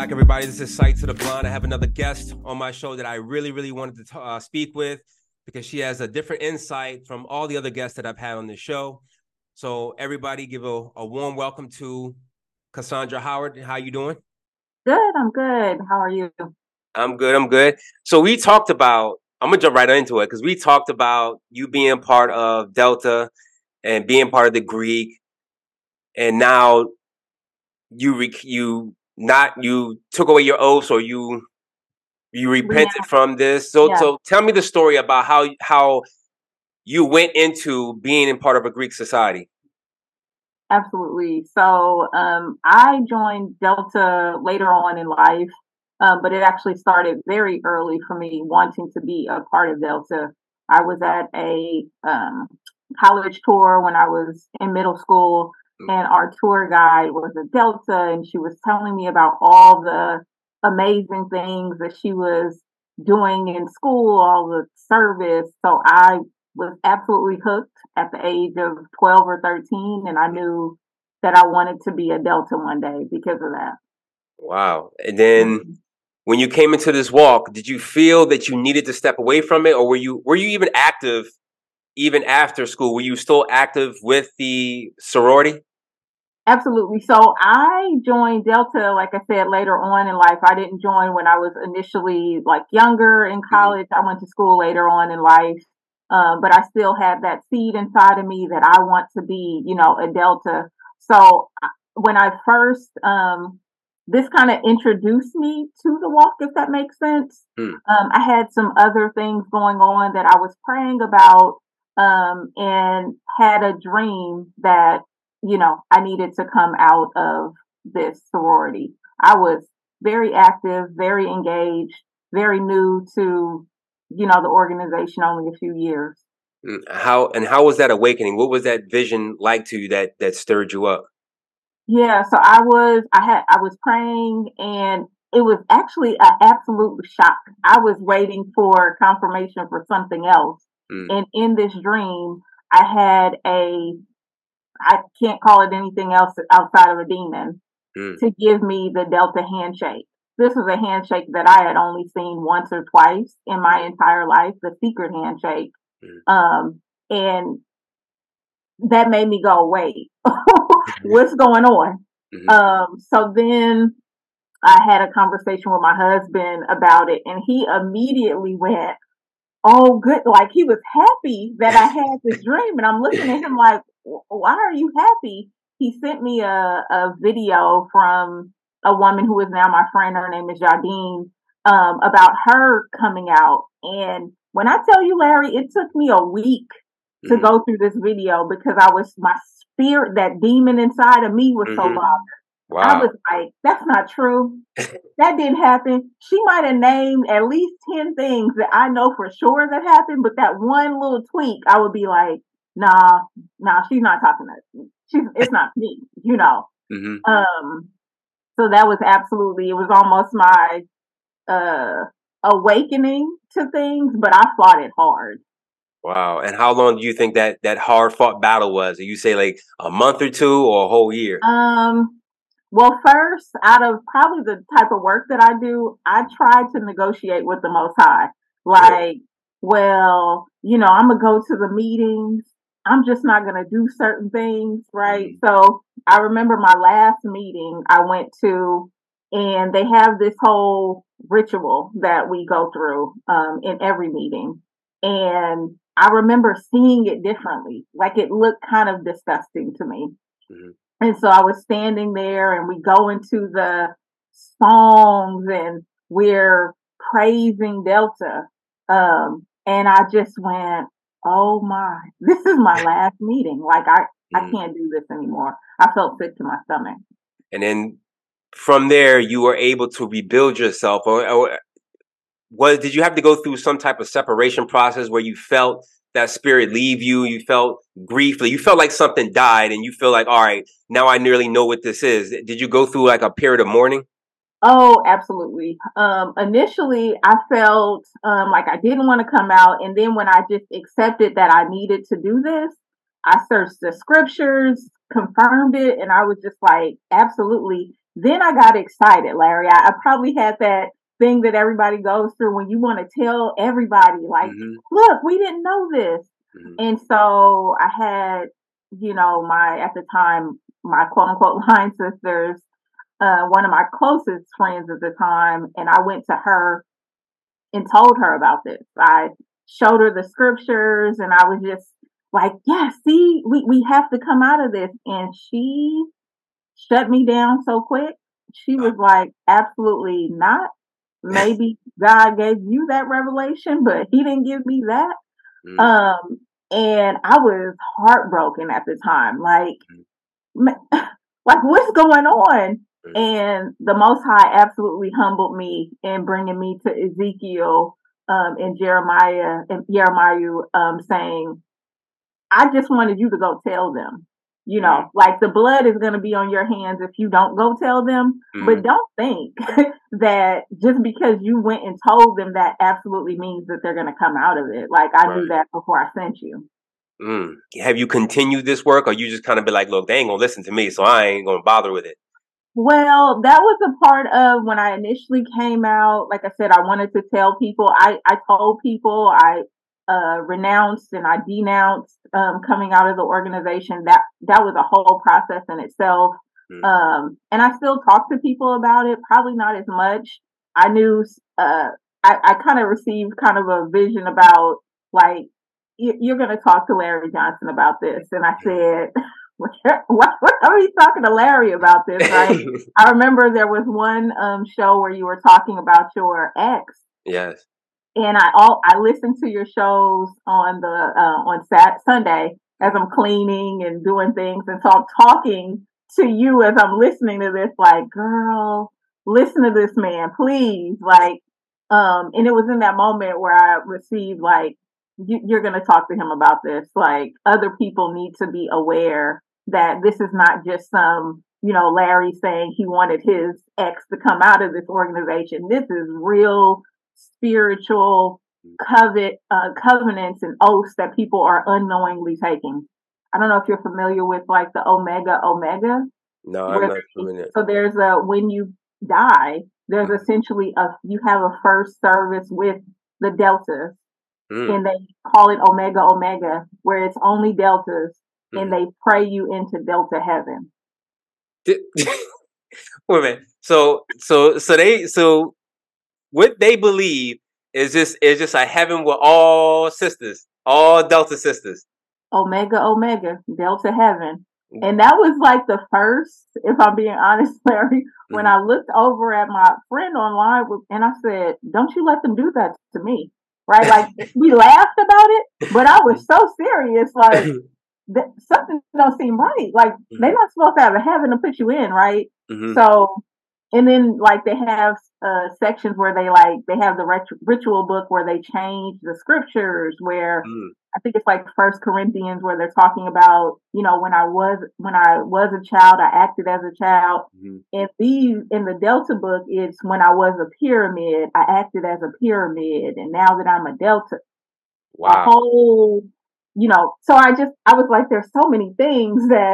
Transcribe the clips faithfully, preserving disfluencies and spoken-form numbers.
back, everybody. This is Sight to the Blind. I have another guest on my show that I really, really wanted to uh, speak with because she has a different insight from all the other guests that I've had on this show. So everybody give a, a warm welcome to Cassandra Howard. How you doing? Good. I'm good. How are you? I'm good. I'm good. So we talked about, I'm going to jump right into it because we talked about you being part of Delta and being part of the Greek. And now you, rec- you, not, you took away your oaths or you, you repented Yeah. from this. So, Yeah. so tell me the story about how, how you went into being in part of a Greek society. Absolutely. So um, I joined Delta later on in life, um, but it actually started very early for me wanting to be a part of Delta. I was at a um, college tour when I was in middle school, and our tour guide was a Delta, and she was telling me about all the amazing things that she was doing in school, all the service. So I was absolutely hooked at the age of twelve or thirteen, and I knew that I wanted to be a Delta one day because of that. Wow. And then Mhm. when you came into this walk, did you feel that you needed to step away from it, or were you were you even active even after school? Were you still active with the sorority? Absolutely. So I joined Delta, like I said, later on in life. I didn't join when I was initially like younger in Mm-hmm. college. I went to school later on in life. Um, but I still had that seed inside of me that I want to be, you know, a Delta. So I- when I first, um, this kind of introduced me to the walk, if that makes sense. Mm. Um, I had some other things going on that I was praying about, um, and had a dream that you know, I needed to come out of this sorority. I was very active, very engaged, very new to, you know, the organization, only a few years. Mm. How and how was that awakening? What was that vision like to you that that stirred you up? Yeah, so I was I had I was praying, and it was actually an absolute shock. I was waiting for confirmation for something else. Mm. And in this dream, I had a I can't call it anything else outside of a demon Mm. to give me the Delta handshake. This was a handshake that I had only seen once or twice in my entire life, the secret handshake. Mm. Um, and that made me go, wait, what's going on? Mm-hmm. Um, so then I had a conversation with my husband about it, and he immediately went, oh, good. Like he was happy that I had this dream. And I'm looking at him like, why are you happy? He sent me a, a video from a woman who is now my friend. Her name is Jardine, um, about her coming out. And when I tell you, Larry, it took me a week to Mm-hmm. go through this video because I was, my spirit, that demon inside of me was so Mm-hmm. bothered. I Wow. was like, that's not true. That didn't happen. She might have named at least ten things that I know for sure that happened, but that one little tweak, I would be like, nah, nah, she's not talking to me. She's, it's not me, you know. Mm-hmm. Um, so that was absolutely, it was almost my uh awakening to things, but I fought it hard. Wow. And how long do you think that that hard fought battle was? Do you say like a month or two or a whole year? Um, well, first, out of probably the type of work that I do, I try to negotiate with the Most High. Really? Like, well, you know, I'm gonna go to the meetings. I'm just not gonna do certain things, right? Mm-hmm. So I remember my last meeting I went to, and they have this whole ritual that we go through um, in every meeting, and I remember seeing it differently. Like it looked kind of disgusting to me. Mm-hmm. And so I was standing there, and we go into the songs, and we're praising Delta. Um, and I just went, oh my, this is my last meeting. Like I, I Mm-hmm. can't do this anymore. I felt sick to my stomach. And then from there, you were able to rebuild yourself, or, or was did you have to go through some type of separation process where you felt that spirit leave you? You felt grief, like you felt like something died, and you feel like, all right, now I nearly know what this is. Did you go through like a period of mourning? Oh, absolutely. Um, initially, I felt um, like I didn't want to come out. And then when I just accepted that I needed to do this, I searched the scriptures, confirmed it, and I was just like, absolutely. Then I got excited, Larry. I, I probably had that thing that everybody goes through when you want to tell everybody, like, Mm-hmm. look, we didn't know this. Mm-hmm. And so I had, you know, my, at the time, my quote unquote line sisters, uh, one of my closest friends at the time, and I went to her and told her about this. I showed her the scriptures and I was just like, yeah, see, we, we have to come out of this. And she shut me down so quick. She was like, absolutely not. Maybe God gave you that revelation, but he didn't give me that. Mm-hmm. Um, and I was heartbroken at the time. Like, like what's going on? Mm-hmm. And the Most High absolutely humbled me in bringing me to Ezekiel um, and Jeremiah and Jeremiah um, saying, I just wanted you to go tell them. You know, mm-hmm. like the blood is going to be on your hands if you don't go tell them. Mm-hmm. But don't think that just because you went and told them that absolutely means that they're going to come out of it. Like I right. knew that before I sent you. Mm. Have you continued this work, or you just kind of be like, look, they ain't gonna listen to me, so I ain't gonna bother with it? Well, that was a part of when I initially came out. Like I said, I wanted to tell people. I, I told people I uh, renounced and I denounced um, coming out of the organization. That that was a whole process in itself. Mm. Um, and I still talk to people about it. Probably not as much. I knew uh, I, I kind of received kind of a vision about like, you're going to talk to Larry Johnson about this. And I said, what, what are you talking to Larry about this? Right? I remember there was one um, show where you were talking about your ex. Yes. And I all I listened to your shows on the uh, on Sat Sunday as I'm cleaning and doing things. And so I'm talking to you as I'm listening to this, like, girl, listen to this man, please. Like, um, and it was in that moment where I received like, you're going to talk to him about this. Like, other people need to be aware that this is not just some, you know, Larry saying he wanted his ex to come out of this organization. This is real spiritual covet, uh, covenants and oaths that people are unknowingly taking. I don't know if you're familiar with like the Omega Omega. No, I'm not familiar. So there's a, when you die, there's mm. essentially a, you have a first service with the Deltas. Mm. And they call it Omega Omega, where it's only Deltas, mm. and they pray you into Delta heaven. Wait a minute. So, so, so they, so what they believe is just is just a heaven with all sisters, all Delta sisters. Omega Omega, Delta heaven. And that was like the first, if I'm being honest, Larry, when mm. I looked over at my friend online and I said, don't you let them do that to me. Right, like we laughed about it, but I was so serious. Like th- something don't seem right. Like mm-hmm. they're not supposed to have a heaven to put you in, right? Mm-hmm. So, and then like they have uh, sections where they like they have the ret- ritual book where they change the scriptures. Where mm. I think it's like First Corinthians where they're talking about, you know, when I was when I was a child, I acted as a child. Mm-hmm. And these in the Delta book, it's when I was a pyramid, I acted as a pyramid, and now that I'm a Delta, wow. a whole, you know. So I just I was like, there's so many things that.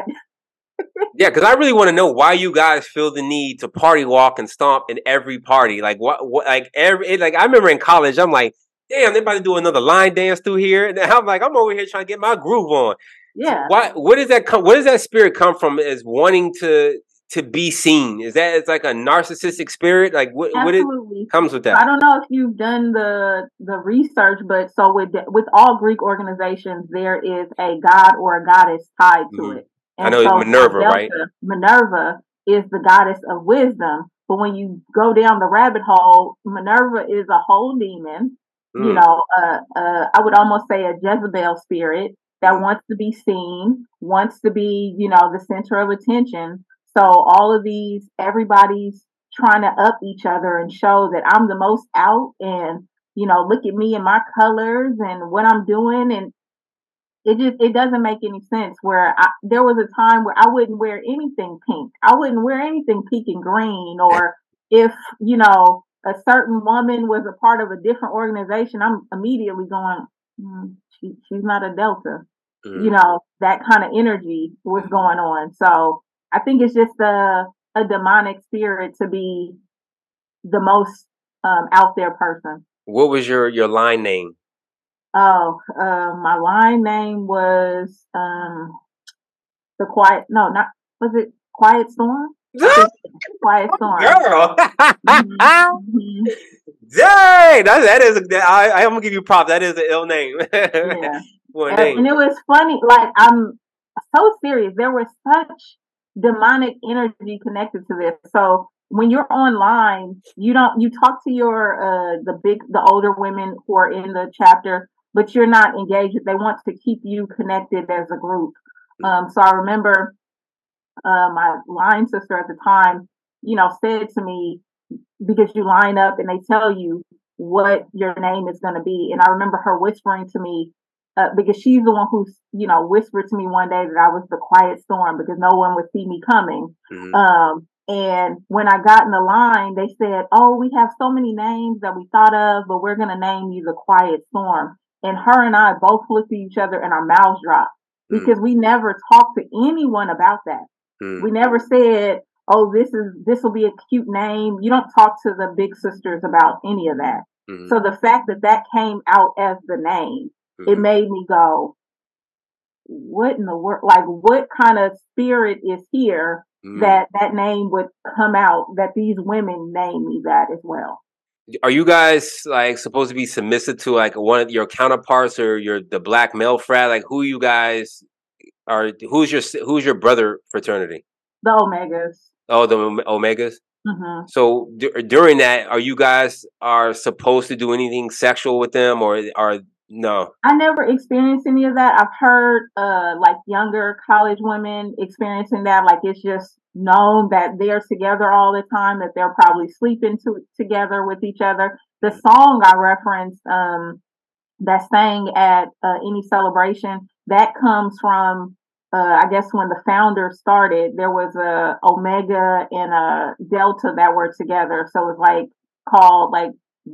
Yeah, because I really want to know why you guys feel the need to party walk and stomp in every party. Like what? what like every like I remember in college, I'm like, damn, they're about to do another line dance through here, and I'm like, I'm over here trying to get my groove on. Yeah. Why? What does that come? Where does that spirit come from? Is wanting to to be seen? Is that it's like a narcissistic spirit? Like what? Absolutely. What it comes with that? I don't know if you've done the the research, but so with with all Greek organizations, there is a god or a goddess tied to mm-hmm. it. And I know so Minerva, Delta, right? Minerva is the goddess of wisdom. But when you go down the rabbit hole, Minerva is a whole demon. Mm. You know, uh, uh, I would almost say a Jezebel spirit that mm. wants to be seen, wants to be, you know, the center of attention. So all of these, everybody's trying to up each other and show that I'm the most out and, you know, look at me and my colors and what I'm doing. And it just, it doesn't make any sense where I, there was a time where I wouldn't wear anything pink. I wouldn't wear anything pink and green. Or if, you know, a certain woman was a part of a different organization, I'm immediately going, mm, she, she's not a Delta. Mm-hmm. You know, that kind of energy was going on. So I think it's just a, a demonic spirit to be the most um, out there person. What was your your line name? Oh, uh, my line name was um, the quiet. No, not was it Quiet Storm? I think Quiet Storm. Girl. Mm-hmm. Mm-hmm. Dang, that, that is. A, I, I'm gonna give you props. That is an ill name. Yeah, One and, name. and it was funny. Like I'm so serious. There was such demonic energy connected to this. So when you're online, you don't you talk to your uh the big the older women who are in the chapter, but you're not engaged. They want to keep you connected as a group. Um, so I remember uh, my line sister at the time, you know, said to me, because you line up and they tell you what your name is going to be. And I remember her whispering to me, uh, because she's the one who, you know, whispered to me one day that I was the quiet storm because no one would see me coming. Mm-hmm. Um, and when I got in the line, they said, "Oh, we have so many names that we thought of, but we're going to name you the quiet storm." And her and I both looked at each other and our mouths dropped because mm. we never talked to anyone about that. Mm. We never said, "Oh, this is this will be a cute name." You don't talk to the big sisters about any of that. Mm-hmm. So the fact that that came out as the name, mm-hmm. it made me go, "What in the world? Like, what kind of spirit is here mm. that that name would come out? That these women name me that as well." Are you guys like supposed to be submissive to like one of your counterparts or your the black male frat? Like, who you guys are? Who's your who's your brother fraternity? The Omegas. Oh, the Omegas. Mm-hmm. So d- during that, are you guys are supposed to do anything sexual with them, or are no? I never experienced any of that. I've heard uh, like younger college women experiencing that. Like it's just known that they're together all the time. That they're probably sleeping to, together with each other. The song I referenced um, that sang at uh, any celebration that comes from. Uh, I guess when the founders started, there was a Omega and a Delta that were together. So it was like called like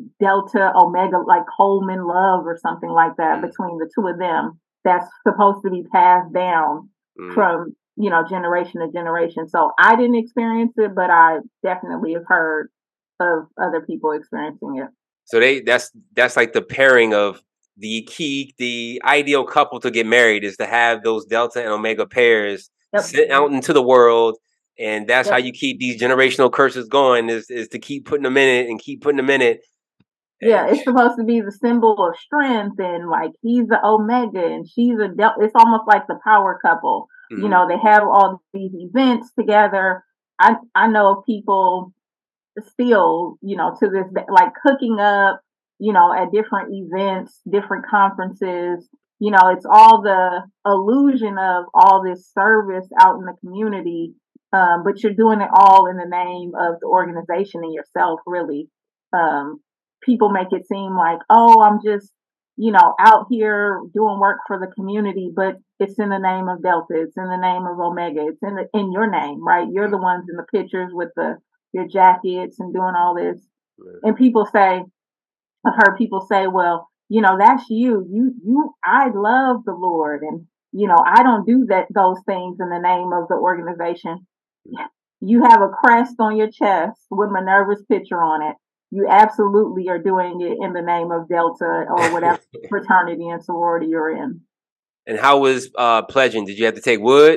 Delta Omega, like Coleman Love or something like that mm. between the two of them. That's supposed to be passed down mm. from, you know, generation to generation. So I didn't experience it, but I definitely have heard of other people experiencing it. So they that's that's like the pairing of the key, the ideal couple to get married is to have those Delta and Omega pairs yep. sit out into the world. And that's yep. how you keep these generational curses going is, is to keep putting them in it and keep putting them in it. Yeah, it's supposed to be the symbol of strength and like he's the Omega and she's a Delta. It's almost like the power couple. Mm-hmm. You know, they have all these events together. I, I know of people still, you know, to this day, like cooking up, you know, at different events, different conferences, you know, it's all the illusion of all this service out in the community. Um, but you're doing it all in the name of the organization and yourself, really. Um, people make it seem like, oh, I'm just, you know, out here doing work for the community, but it's in the name of Delta. It's in the name of Omega. It's in the, in your name, right? You're the ones in the pictures with the, your jackets and doing all this. Right. And people say, I've heard people say, well, you know, that's you. You, you, I love the Lord. And, you know, I don't do that, those things in the name of the organization. You have a crest on your chest with Minerva's picture on it. You absolutely are doing it in the name of Delta or whatever fraternity and sorority you're in. And how was uh, pledging? Did you have to take wood?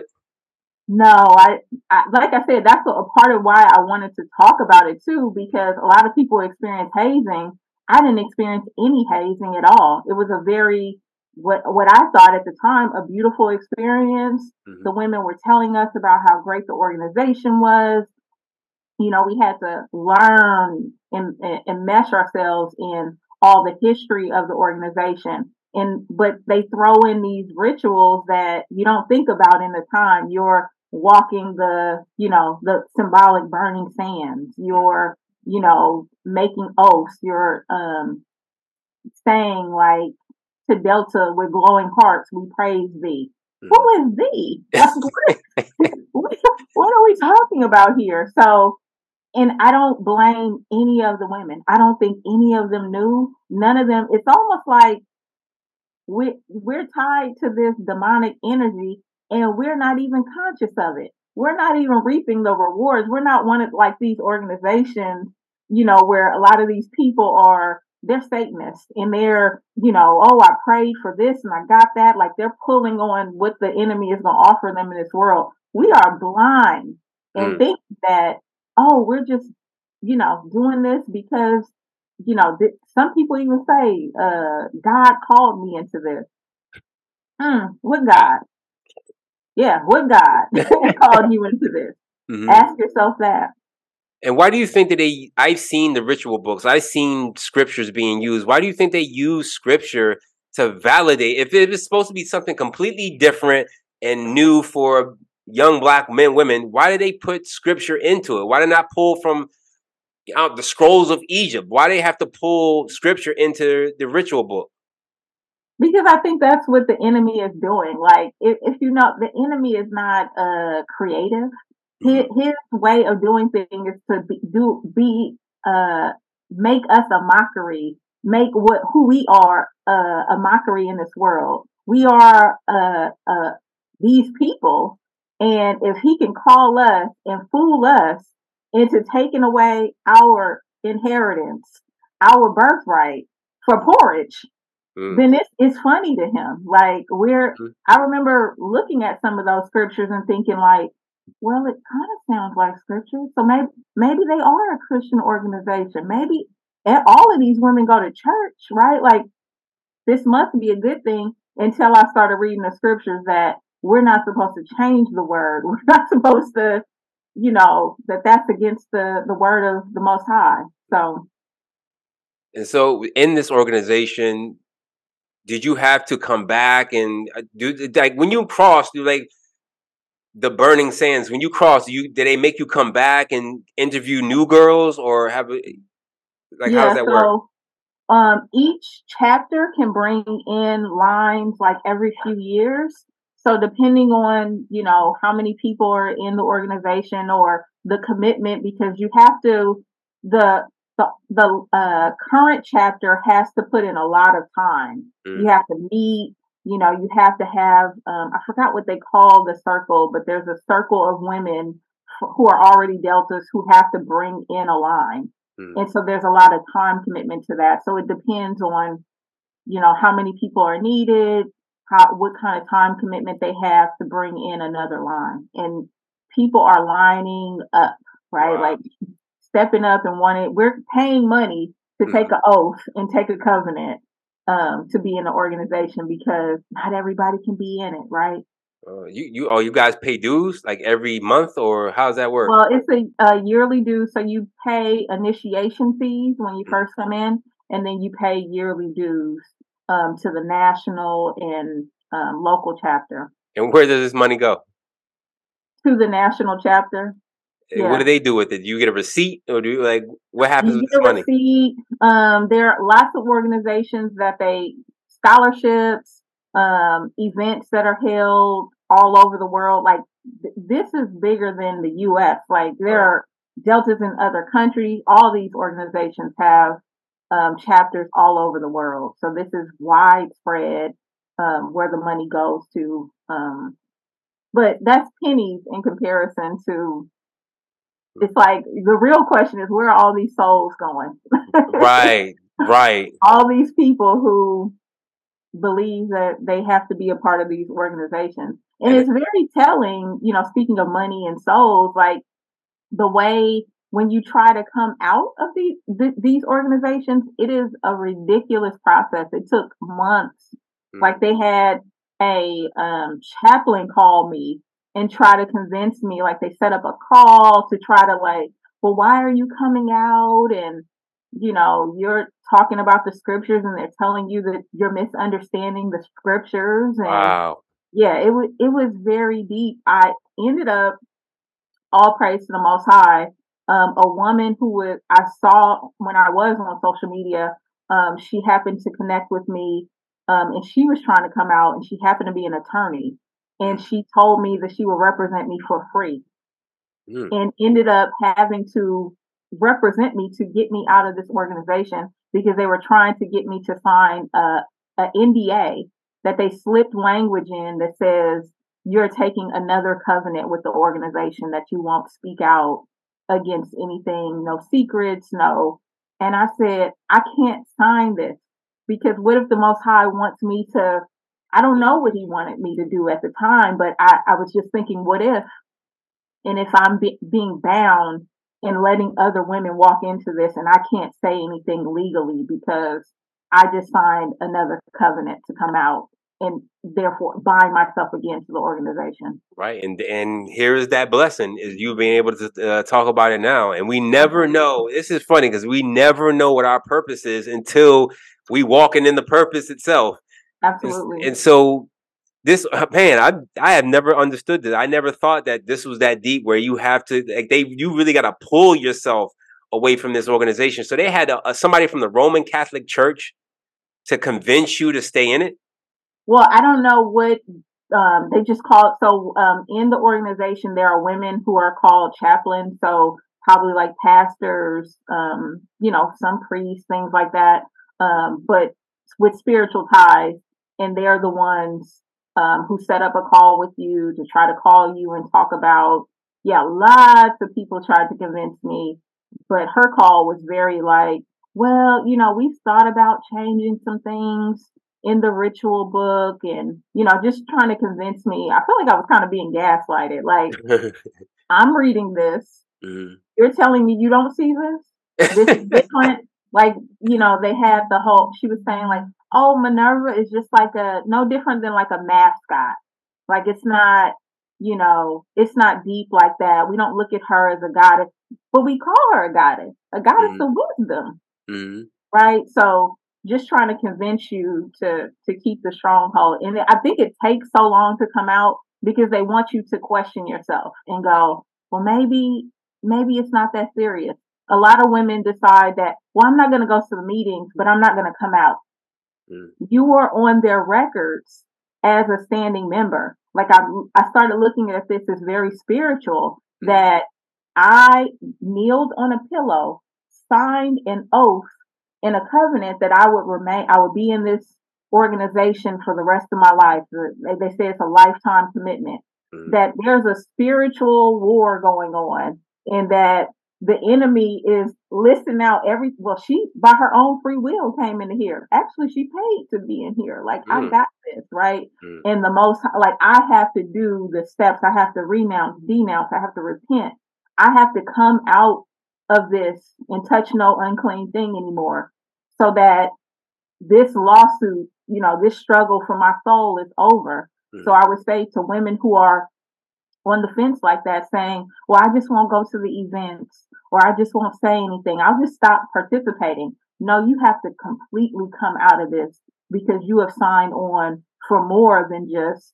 No, I, I like I said, that's a, a part of why I wanted to talk about it too, because a lot of people experience hazing. I didn't experience any hazing at all. It was a very, what what I thought at the time, a beautiful experience. Mm-hmm. The women were telling us about how great the organization was. You know, we had to learn and, and mesh ourselves in all the history of the organization. And but they throw in these rituals that you don't think about in the time. You're walking the, you know, the symbolic burning sands. You're, you know, making oaths. You're um, saying like to Delta with glowing hearts, we praise thee. Mm. Who is thee? what, what, what are we talking about here? So. And I don't blame any of the women. I don't think any of them knew. None of them. It's almost like we, we're tied to this demonic energy and we're not even conscious of it. we're not even reaping the rewards. We're not one of like these organizations, you know, where a lot of these people are, they're Satanists and they're, you know, oh, I prayed for this and I got that. Like they're pulling on what the enemy is going to offer them in this world. We are blind and Mm. think that, oh, we're just, you know, doing this because, you know, th- some people even say, uh, God called me into this. Mm, what God? Yeah, what God called you into this? Mm-hmm. Ask yourself that. And why do you think that they, I've seen the ritual books, I've seen scriptures being used. Why do you think they use scripture to validate? If it was supposed to be something completely different and new for young black men, women, why did they put scripture into it? Why did not pull from out the scrolls of Egypt? Why do they have to pull scripture into the ritual book? Because I think that's what the enemy is doing. Like, if, if you know, the enemy is not uh, creative. His, Mm-hmm. his way of doing things is to be, do be uh, make us a mockery, make what who we are uh, a mockery in this world. We are uh, uh, these people, and if he can call us and fool us into taking away our inheritance, our birthright for porridge, Mm-hmm. then it's it's funny to him. Like we're, I remember looking at some of those scriptures and thinking like, well, it kind of sounds like scripture. So maybe maybe they are a Christian organization. Maybe all of these women go to church, right? Like this must be a good thing. Until I started reading the scriptures that we're not supposed to change the word. We're not supposed to, you know, that that's against the the word of the Most High. So. And so in this organization, did you have to come back and do, like, when you crossed, do like the burning sands, when you crossed, you did they make you come back and interview new girls, or have like how does Yeah, that work? so um, each chapter can bring in lines like every few years. So depending on, you know, how many people are in the organization or the commitment, because you have to, the the, the uh, current chapter has to put in a lot of time. Mm. You have to meet, you know, you have to have, um, I forgot what they call the circle, but there's a circle of women who are already deltas who have to bring in a line. Mm. And so there's a lot of time commitment to that. So it depends on, you know, how many people are needed, how, what kind of time commitment they have to bring in another line. And people are lining up, right? Wow. Like stepping up and wanting, we're paying money to take Mm. an oath and take a covenant um, to be in the organization because not everybody can be in it, right? Uh, you you oh you guys pay dues like every month, or how does that work? Well, it's a, a yearly due, so you pay initiation fees when you Mm. first come in, and then you pay yearly dues um, to the national and um, local chapter. And where does this money go? To the national chapter, And what yeah. do they do with it? Do you get a receipt, or do you, like, what happens You with get this a money? receipt. Um, there are lots of organizations that they scholarships, um, events that are held all over the world. Like th- this is bigger than the U S. Like there Right. are deltas in other countries. All these organizations have um, chapters all over the world. So this is widespread um, where the money goes to. Um, but that's pennies in comparison to, it's like the real question is where are all these souls going? Right, right. All these people who believe that they have to be a part of these organizations. And And it's very telling, you know, speaking of money and souls, like the way when you try to come out of these th- these organizations, it is a ridiculous process. It took months. mm, Like they had a um, chaplain call me and try to convince me. Like they set up a call to try to like, well, why are you coming out? And you know, you're talking about the scriptures, and they're telling you that you're misunderstanding the scriptures. And wow. yeah, it was it was very deep. I ended up, all praise to the Most High. Um, a woman who was, I saw when I was on social media, um, she happened to connect with me, um, and she was trying to come out, and she happened to be an attorney, and Mm, she told me that she would represent me for free, mm, and ended up having to represent me to get me out of this organization because they were trying to get me to sign a, a N D A that they slipped language in that says you're taking another covenant with the organization that you won't speak out against anything, no secrets, no. And I said, I can't sign this because what if the Most High wants me to? I don't know what He wanted me to do at the time, but I, I was just thinking, what if? And if I'm be, being bound and letting other women walk into this and I can't say anything legally because I just signed another covenant to come out and therefore bind myself again to the organization. Right. And and here's that blessing is you being able to uh, talk about it now. And we never know. This is funny because we never know what our purpose is until we walking in the purpose itself. Absolutely. And, and so this, man, I I have never understood this. I never thought that this was that deep where you have to, like, they, you really got to pull yourself away from this organization. So they had a, a, somebody from the Roman Catholic Church to convince you to stay in it. Well, I don't know what um, they just call it. So um, in the organization, there are women who are called chaplains. So probably like pastors, um, you know, some priests, things like that. Um, but with spiritual ties, and they're the ones um, who set up a call with you to try to call you and talk about. Yeah, lots of people tried to convince me, but her call was very like, well, you know, we've thought about changing some things in the ritual book and, you know, just trying to convince me. I feel like I was kind of being gaslighted. Like, I'm reading this. Mm-hmm. You're telling me you don't see this? This is different. Like, you know, they had the whole, she was saying like, oh, Minerva is just like a, no different than like a mascot. Like, it's not, you know, it's not deep like that. We don't look at her as a goddess, but we call her a goddess, a goddess mm-hmm. of wisdom. Mm-hmm. Right? So, just trying to convince you to to keep the stronghold. And I think it takes so long to come out because they want you to question yourself and go, well, maybe, maybe it's not that serious. A lot of women decide that, well, I'm not going to go to the meetings, but I'm not going to come out. Mm. You are on their records as a standing member. Like I, I started looking at this as very spiritual, mm. that I kneeled on a pillow, signed an oath in a covenant that I would remain, I would be in this organization for the rest of my life. They say it's a lifetime commitment. Mm-hmm. That there's a spiritual war going on, and that the enemy is listing out every. Well, she by her own free will came into here. Actually, she paid to be in here. Like mm-hmm. I got this right, mm-hmm. and the most like I have to do the steps. I have to renounce, denounce. I have to repent. I have to come out of this and touch no unclean thing anymore. So that this lawsuit, you know, this struggle for my soul is over. Mm-hmm. So I would say to women who are on the fence like that, saying, well, I just won't go to the events or I just won't say anything. I'll just stop participating. No, you have to completely come out of this because you have signed on for more than just,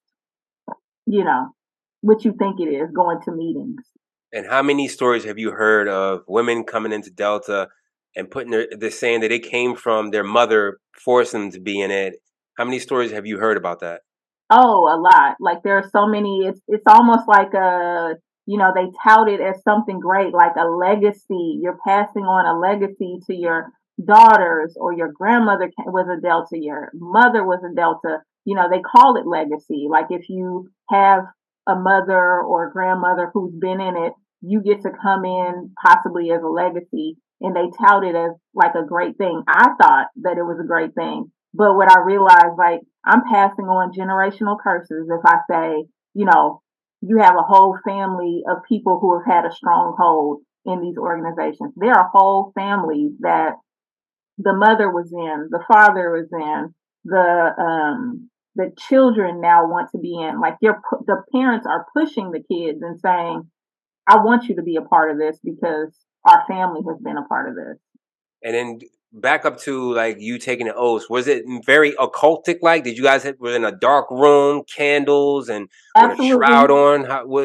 you know, what you think it is, going to meetings. And how many stories have you heard of women coming into Delta and putting their, they're saying that they came from their mother, forcing them to be in it? How many stories have you heard about that? Oh, a lot. Like there are so many. It's it's almost like a, you know, they tout it as something great, like a legacy. You're passing on a legacy to your daughters, or your grandmother was a Delta, your mother was a Delta. You know, they call it legacy. Like if you have a mother or grandmother who's been in it, you get to come in possibly as a legacy. And they tout it as like a great thing. I thought that it was a great thing. But what I realized, like, I'm passing on generational curses if I say, you know, you have a whole family of people who have had a stronghold in these organizations. There are whole families that the mother was in, the father was in, the um, the children now want to be in. Like, you're, the parents are pushing the kids and saying, I want you to be a part of this because our family has been a part of this. And then back up to like you taking the oaths. Was it very occultic? Like, did you guys have, were in a dark room, candles, and with a shroud on? How, what?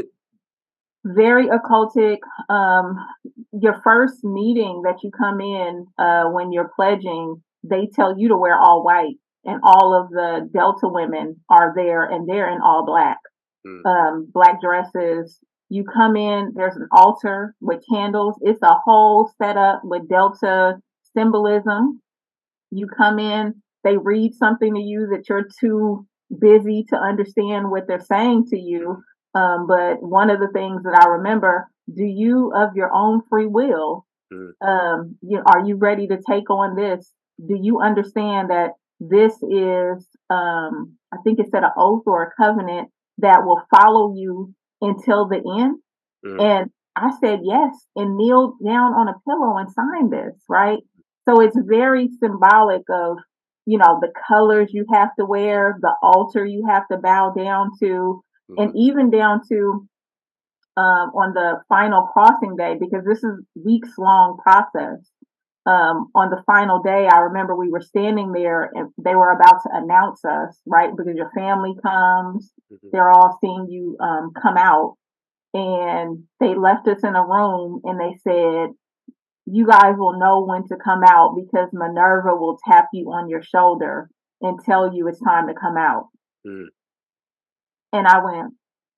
Very occultic. Um, your first meeting that you come in, uh, when you're pledging, they tell you to wear all white, and all of the Delta women are there, and they're in all black, mm. um, black dresses. You come in, there's an altar with candles. It's a whole setup with Delta symbolism. You come in, they read something to you that you're to busy to understand what they're saying to you. Um, but one of the things that I remember, do you of your own free will, Mm. um, you are you ready to take on this? Do you understand that this is, um, I think it said an oath or a covenant that will follow you until the end? Mm. And I said yes and kneeled down on a pillow and signed this, right? So it's very symbolic of, you know, the colors you have to wear, the altar you have to bow down to, and Mm-hmm. even down to um, on the final crossing day, because this is weeks long process. Um, on the final day, I remember we were standing there and they were about to announce us, right? Because your family comes, Mm-hmm. they're all seeing you um, come out. And they left us in a room and they said, you guys will know when to come out because Minerva will tap you on your shoulder and tell you it's time to come out. Mm. And I went,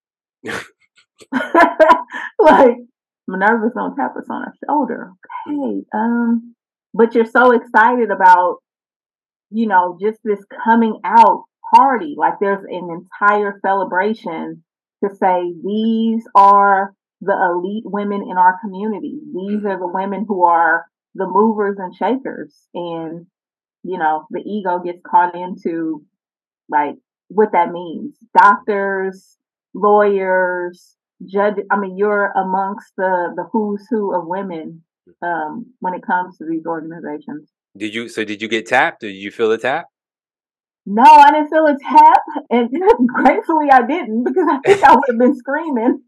like, Minerva's gonna tap us on our shoulder. Mm. Okay. Um, but you're so excited about, you know, just this coming out party. Like there's an entire celebration to say these are the elite women in our community. These Mm. are the women who are the movers and shakers. And, you know, the ego gets caught into like what that means. Doctors, lawyers, judge. I mean, you're amongst the, the who's who of women um, when it comes to these organizations. Did you? So did you get tapped? Did you feel the tap? No, I didn't feel a tap, and gratefully I didn't because I think I would have been screaming.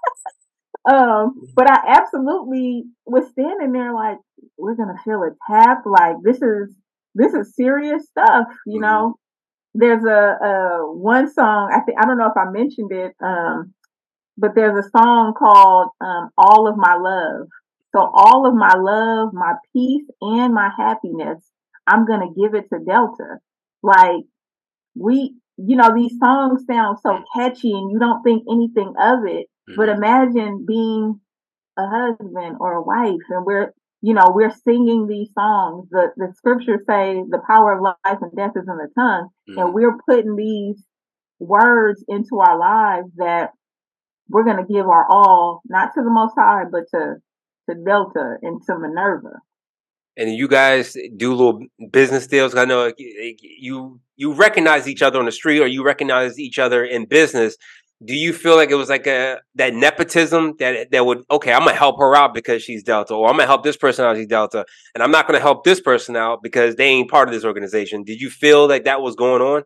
um, but I absolutely was standing there like, we're gonna feel a tap. Like this is this is serious stuff, you Mm-hmm. know. There's a, a one song I think I don't know if I mentioned it, um, but there's a song called um, "All of My Love." So all of my love, my peace, and my happiness, I'm gonna give it to Delta. Like we, you know, these songs sound so catchy and you don't think anything of it. But Mm-hmm. imagine being a husband or a wife and we're, you know, we're singing these songs. The, the scriptures say the power of life and death is in the tongue. Mm-hmm. And we're putting these words into our lives that we're going to give our all, not to the Most High, but to, to Delta and to Minerva. And you guys do little business deals. I know you you recognize each other on the street, or you recognize each other in business. Do you feel like it was like a that nepotism that that would okay, I'm gonna help her out because she's Delta, or I'm gonna help this person out, she's Delta, and I'm not gonna help this person out because they ain't part of this organization. Did you feel like that was going on?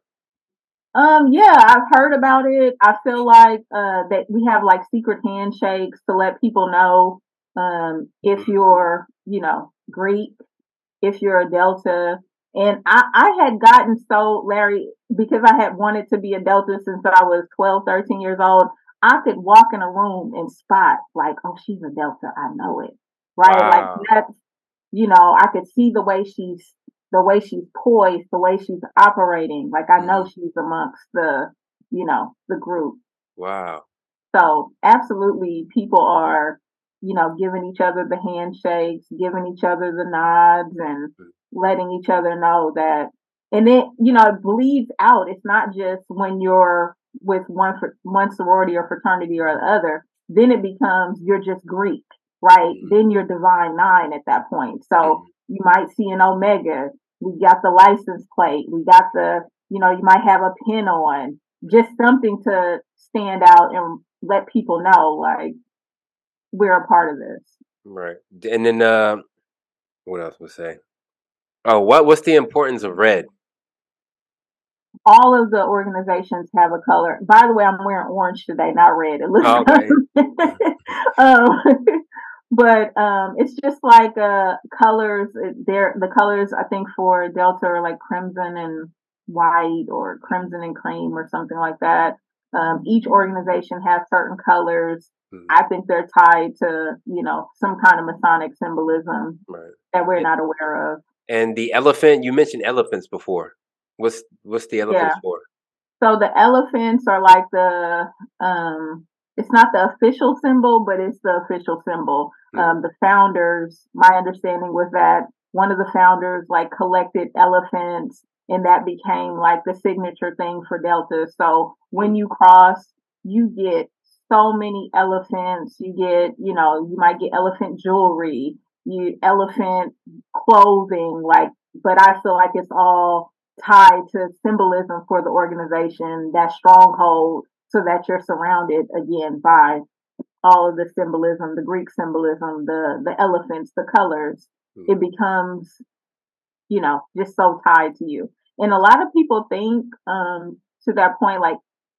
Um, yeah, I've heard about it. I feel like uh, that we have like secret handshakes to let people know um, if you're, you know, Greek, if you're a Delta. And I, I had gotten so, Larry, because I had wanted to be a Delta since I was twelve, thirteen years old, I could walk in a room and spot like, oh, she's a Delta. I know it. Right? Like Wow. that's, you know, I could see the way she's the way she's poised, the way she's operating. Like I know Mm-hmm. she's amongst the, you know, the group. Wow. So absolutely people are, you know, giving each other the handshakes, giving each other the nods and letting each other know that, and it, you know, it bleeds out. It's not just when you're with one, one sorority or fraternity or the other, then it becomes, you're just Greek, right? Mm-hmm. Then you're Divine Nine at that point. So Mm-hmm. you might see an Omega. We got the license plate. We got the, you know, you might have a pin on, just something to stand out and let people know, like, we're a part of this. Right. And then uh what else was say? Oh, what what's the importance of red? All of the organizations have a color. By the way, I'm wearing orange today, not red. It looks Oh, okay. um, but um, it's just like uh, colors. They're the colors I think for Delta are like crimson and white or crimson and cream or something like that. Um, each organization has certain colors. Mm-hmm. I think they're tied to, you know, some kind of Masonic symbolism Right. that we're And, not aware of. and the elephant, you mentioned elephants before. What's what's the elephants Yeah. for? So the elephants are like the um it's not the official symbol, but it's the official symbol. Mm-hmm. Um the founders, my understanding was that one of the founders like collected elephants and that became like the signature thing for Delta. So when you cross, you get so many elephants. You get, you know, you might get elephant jewelry, you elephant clothing, like, but I feel like it's all tied to symbolism for the organization, that stronghold, so that you're surrounded again by all of the symbolism, the Greek symbolism, the the elephants, the colors. Mm. It becomes, you know, just so tied to you. And a lot of people think, um, to that point, like,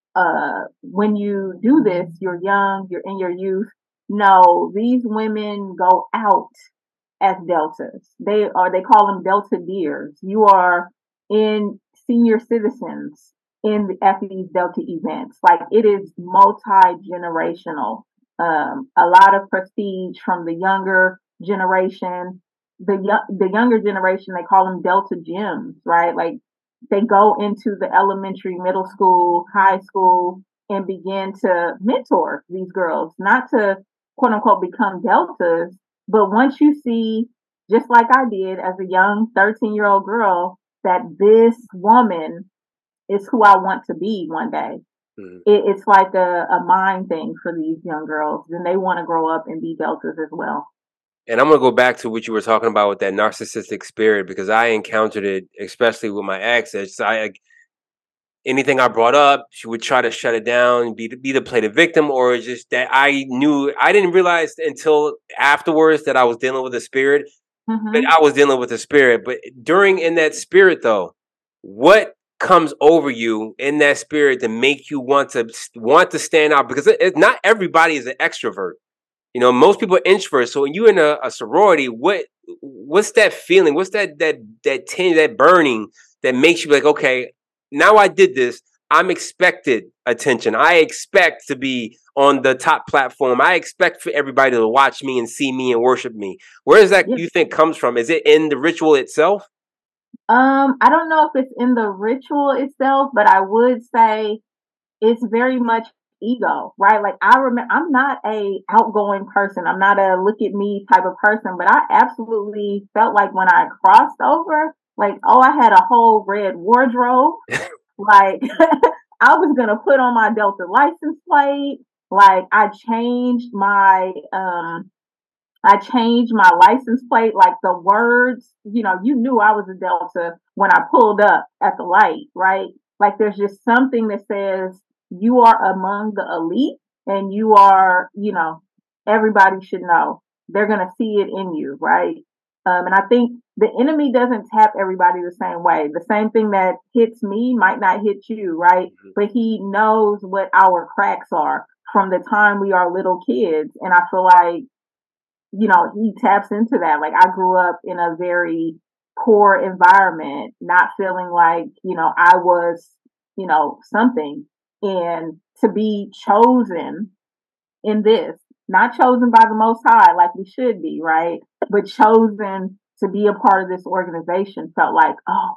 uh, when you do this, you're young, you're in your youth. No, these women go out as deltas. They are, they call them delta deers. You are in senior citizens in the, at these delta events. Like, it is multi-generational. Um, a lot of prestige from the younger generation. The yo- the younger generation, they call them delta gems, right? Like, they go into the elementary, middle school, high school, and begin to mentor these girls, not to quote unquote become deltas, but once you see, just like I did as a young thirteen year old girl, that this woman is who I want to be one day, Mm. it, it's like a, a mind thing for these young girls. And they want to grow up and be deltas as well. And I'm gonna go back to what you were talking about with that narcissistic spirit, because I encountered it, especially with my ex. It's, I anything I brought up, she would try to shut it down, be be to play the victim, or just that I knew I didn't realize until afterwards that I was dealing with a spirit. But Mm-hmm. I was dealing with a spirit. But during in that spirit, though, what comes over you in that spirit to make you want to want to stand out? Because it, it, not everybody is an extrovert. You know, most people are introverts. So when you're in a, a sorority, what what's that feeling? What's that that that tinge, that burning that makes you like, okay, now I did this. I'm expected attention. I expect to be on the top platform. I expect for everybody to watch me and see me and worship me. Where does that Yeah. you think comes from? Is it in the ritual itself? Um, I don't know if it's in the ritual itself, but I would say it's very much ego, right? Like, I remember, I'm not a outgoing person. I'm not a look at me type of person, but I absolutely felt like when I crossed over, like, oh, I had a whole red wardrobe. Like, I was gonna put on my Delta license plate. Like, I changed my um I changed my license plate, like the words, you know, you knew I was a Delta when I pulled up at the light, right? Like, there's just something that says you are among the elite, and you are, you know, everybody should know. They're going to see it in you, right? Um, and I think the enemy doesn't tap everybody the same way. The same thing that hits me might not hit you, right? Mm-hmm. But he knows what our cracks are from the time we are little kids. And I feel like, you know, he taps into that. Like, I grew up in a very poor environment, not feeling like, you know, I was, you know, something. And to be chosen in this, not chosen by the Most High like we should be, right? But chosen to be a part of this organization felt like, oh,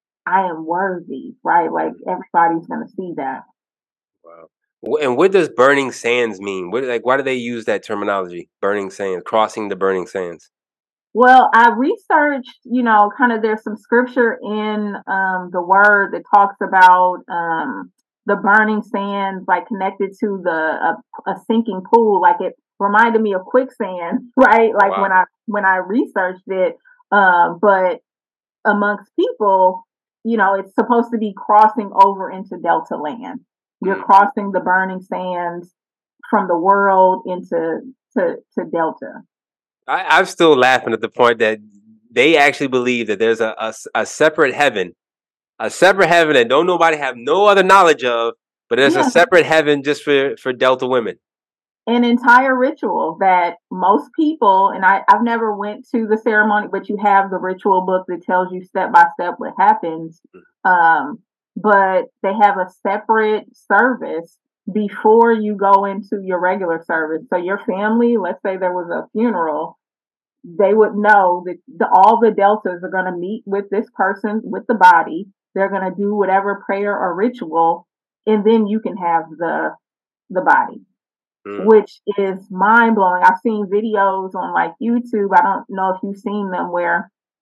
I am worthy, right? Like, everybody's going to see that. Wow. Wh- And what does burning sands mean? What like why do they use that terminology? Burning sands, crossing the burning sands. Well, I researched, you know, kind of there's some scripture in um, the word that talks about um, the burning sands, like connected to the a, a sinking pool. Like, it reminded me of quicksand, right? Like, when Wow. I when I researched it, um, but amongst people, you know, it's supposed to be crossing over into Delta land. You're Mm. crossing the burning sands from the world into to to Delta. I, I'm still laughing at the point that they actually believe that there's a, a s- a separate heaven, a separate heaven that don't nobody have no other knowledge of, but there's a Yeah, separate heaven just for for Delta women. an entire ritual that most people, and I, I've never went to the ceremony, but you have the ritual book that tells you step by step what happens. Um, but they have a separate service before you go into your regular service. So your family, let's say there was a funeral, they would know that the, all the deltas are going to meet with this person with the body. They're going to do whatever prayer or ritual, and then you can have the the body, Mm. which is mind blowing. I've seen videos on like YouTube. I don't know if you've seen them where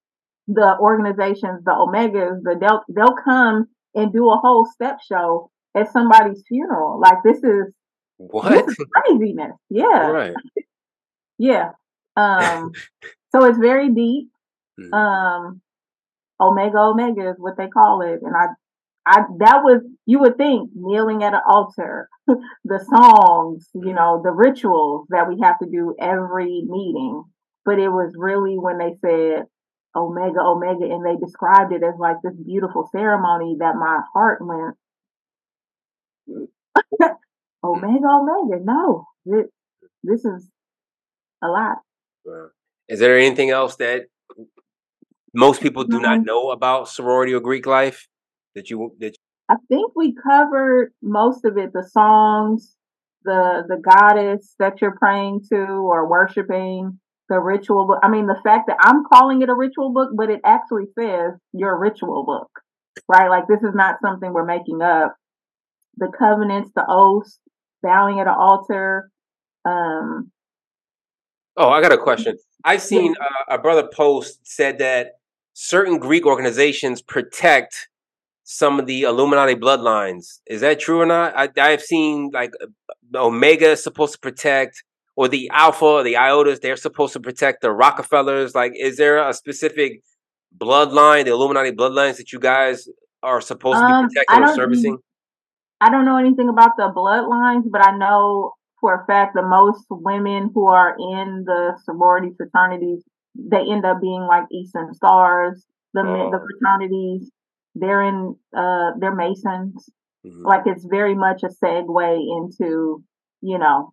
the organizations, the Omegas, the Del- they'll come and do a whole step show at somebody's funeral. Like this is this What? is craziness. Yeah, Right. yeah. Um, so it's very deep. Mhm. Um, Omega Omega is what they call it, and I, I that was you would think kneeling at an altar, the songs, you Mhm. know, the rituals that we have to do every meeting, but it was really when they said Omega Omega and they described it as like this beautiful ceremony that my heart went Mhm. Omega Omega. No, this, this is a lot. Wow. Is there anything else that most people do not Um, know about sorority or Greek life that you that I think we covered most of it. The songs, the the goddess that you're praying to or worshiping, the ritual book. I mean, the fact that I'm calling it a ritual book, but it actually says your ritual book, right? Like this is not something we're making up. The covenants, the oaths, bowing at an altar. Um, Oh, I got a question. I've yeah, seen uh, a brother post said that certain Greek organizations protect some of the Illuminati bloodlines. Is that true or not? I, I've seen like the Omega is supposed to protect, or the Alpha, or the Iotas, they're supposed to protect the Rockefellers. Like, is there a specific bloodline, the Illuminati bloodlines that you guys are supposed to be um, protecting I or don't. servicing? I don't know anything about the bloodlines, but I know for a fact that most women who are in the sorority fraternities, they end up being like Eastern Stars. The the Oh, fraternities, they're in, uh, they're Masons. mhm. Like it's very much a segue into, you know,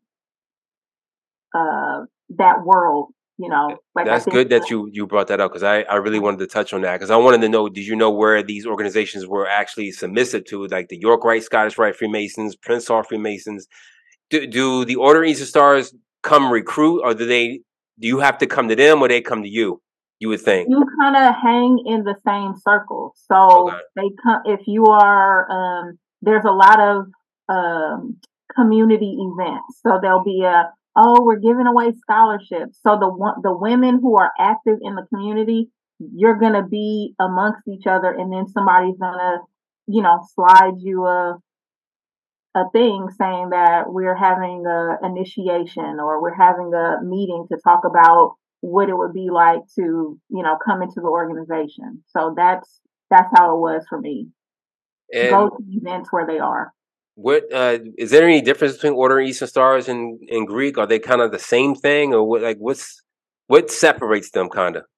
uh, that world. You know, like I That's think good that you you brought that up because I I really wanted to touch on that because I wanted to know, did you know where these organizations were actually submissive to, like the York Rite, Scottish Rite Freemasons, Prince Hall Freemasons? Do do the Order of Eastern Stars come recruit, or do they do you have to come to them, or they come to you? You would think. you kind of hang in the same circle. So Okay. they come if you are um there's a lot of um community events. So there'll be a oh, we're giving away scholarships. So the one the women who are active in the community, you're gonna be amongst each other and then somebody's gonna, you know, slide you a a thing saying that we're having a initiation or we're having a meeting to talk about what it would be like to, you know, come into the organization. So that's that's how it was for me. And Go to events where they are. what uh, is there any difference between Order of Eastern Stars and and Greek? Are they kind of the same thing, or what? Like, what's what separates them, kind of?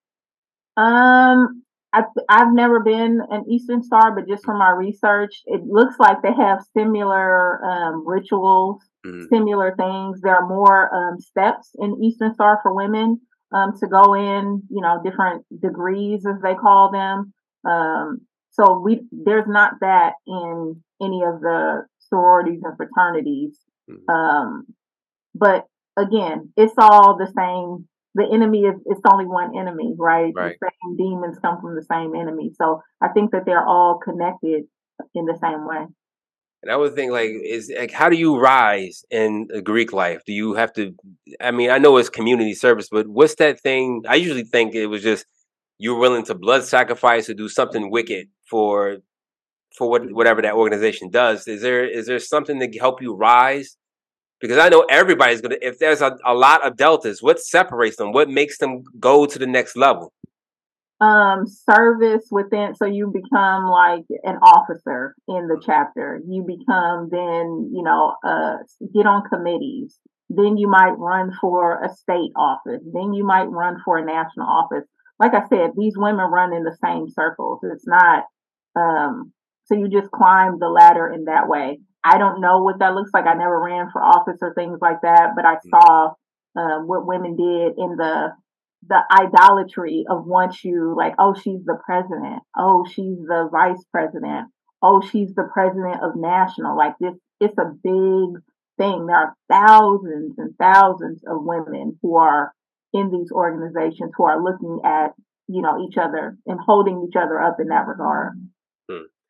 Um, I, I've never been an Eastern Star, but just from my research, it looks like they have similar um, rituals, Mm-hmm. similar things. There are more um, steps in Eastern Star for women um, to go in, you know, different degrees as they call them. Um, so we there's not that in any of the sororities and fraternities. Mm-hmm. Um, but again, it's all the same. The enemy is it's only one enemy, right? The Right. same demons come from the same enemy. So I think that they're all connected in the same way. And I would think like is like how do you rise in a Greek life? Do you have to I mean, I know it's community service, but what's that thing? I usually think it was just you're willing to blood sacrifice or do something wicked for for what whatever that organization does. Is there is there something to help you rise? Because I know everybody's gonna if there's a, a lot of deltas, what separates them? What makes them go to the next level? Um, service within, so you become like an officer in the chapter. You become then, you know, uh, get on committees. Then you might run for a state office. Then you might run for a national office. Like I said, these women run in the same circles. It's not, um, so you just climb the ladder in that way. I don't know what that looks like. I never ran for office or things like that, but I saw um, what women did in the the idolatry of once you like, oh, she's the president, oh, she's the vice president, oh, she's the president of national. Like this, it's a big thing. There are thousands and thousands of women who are in these organizations who are looking at, you know, each other and holding each other up in that regard. Hmm.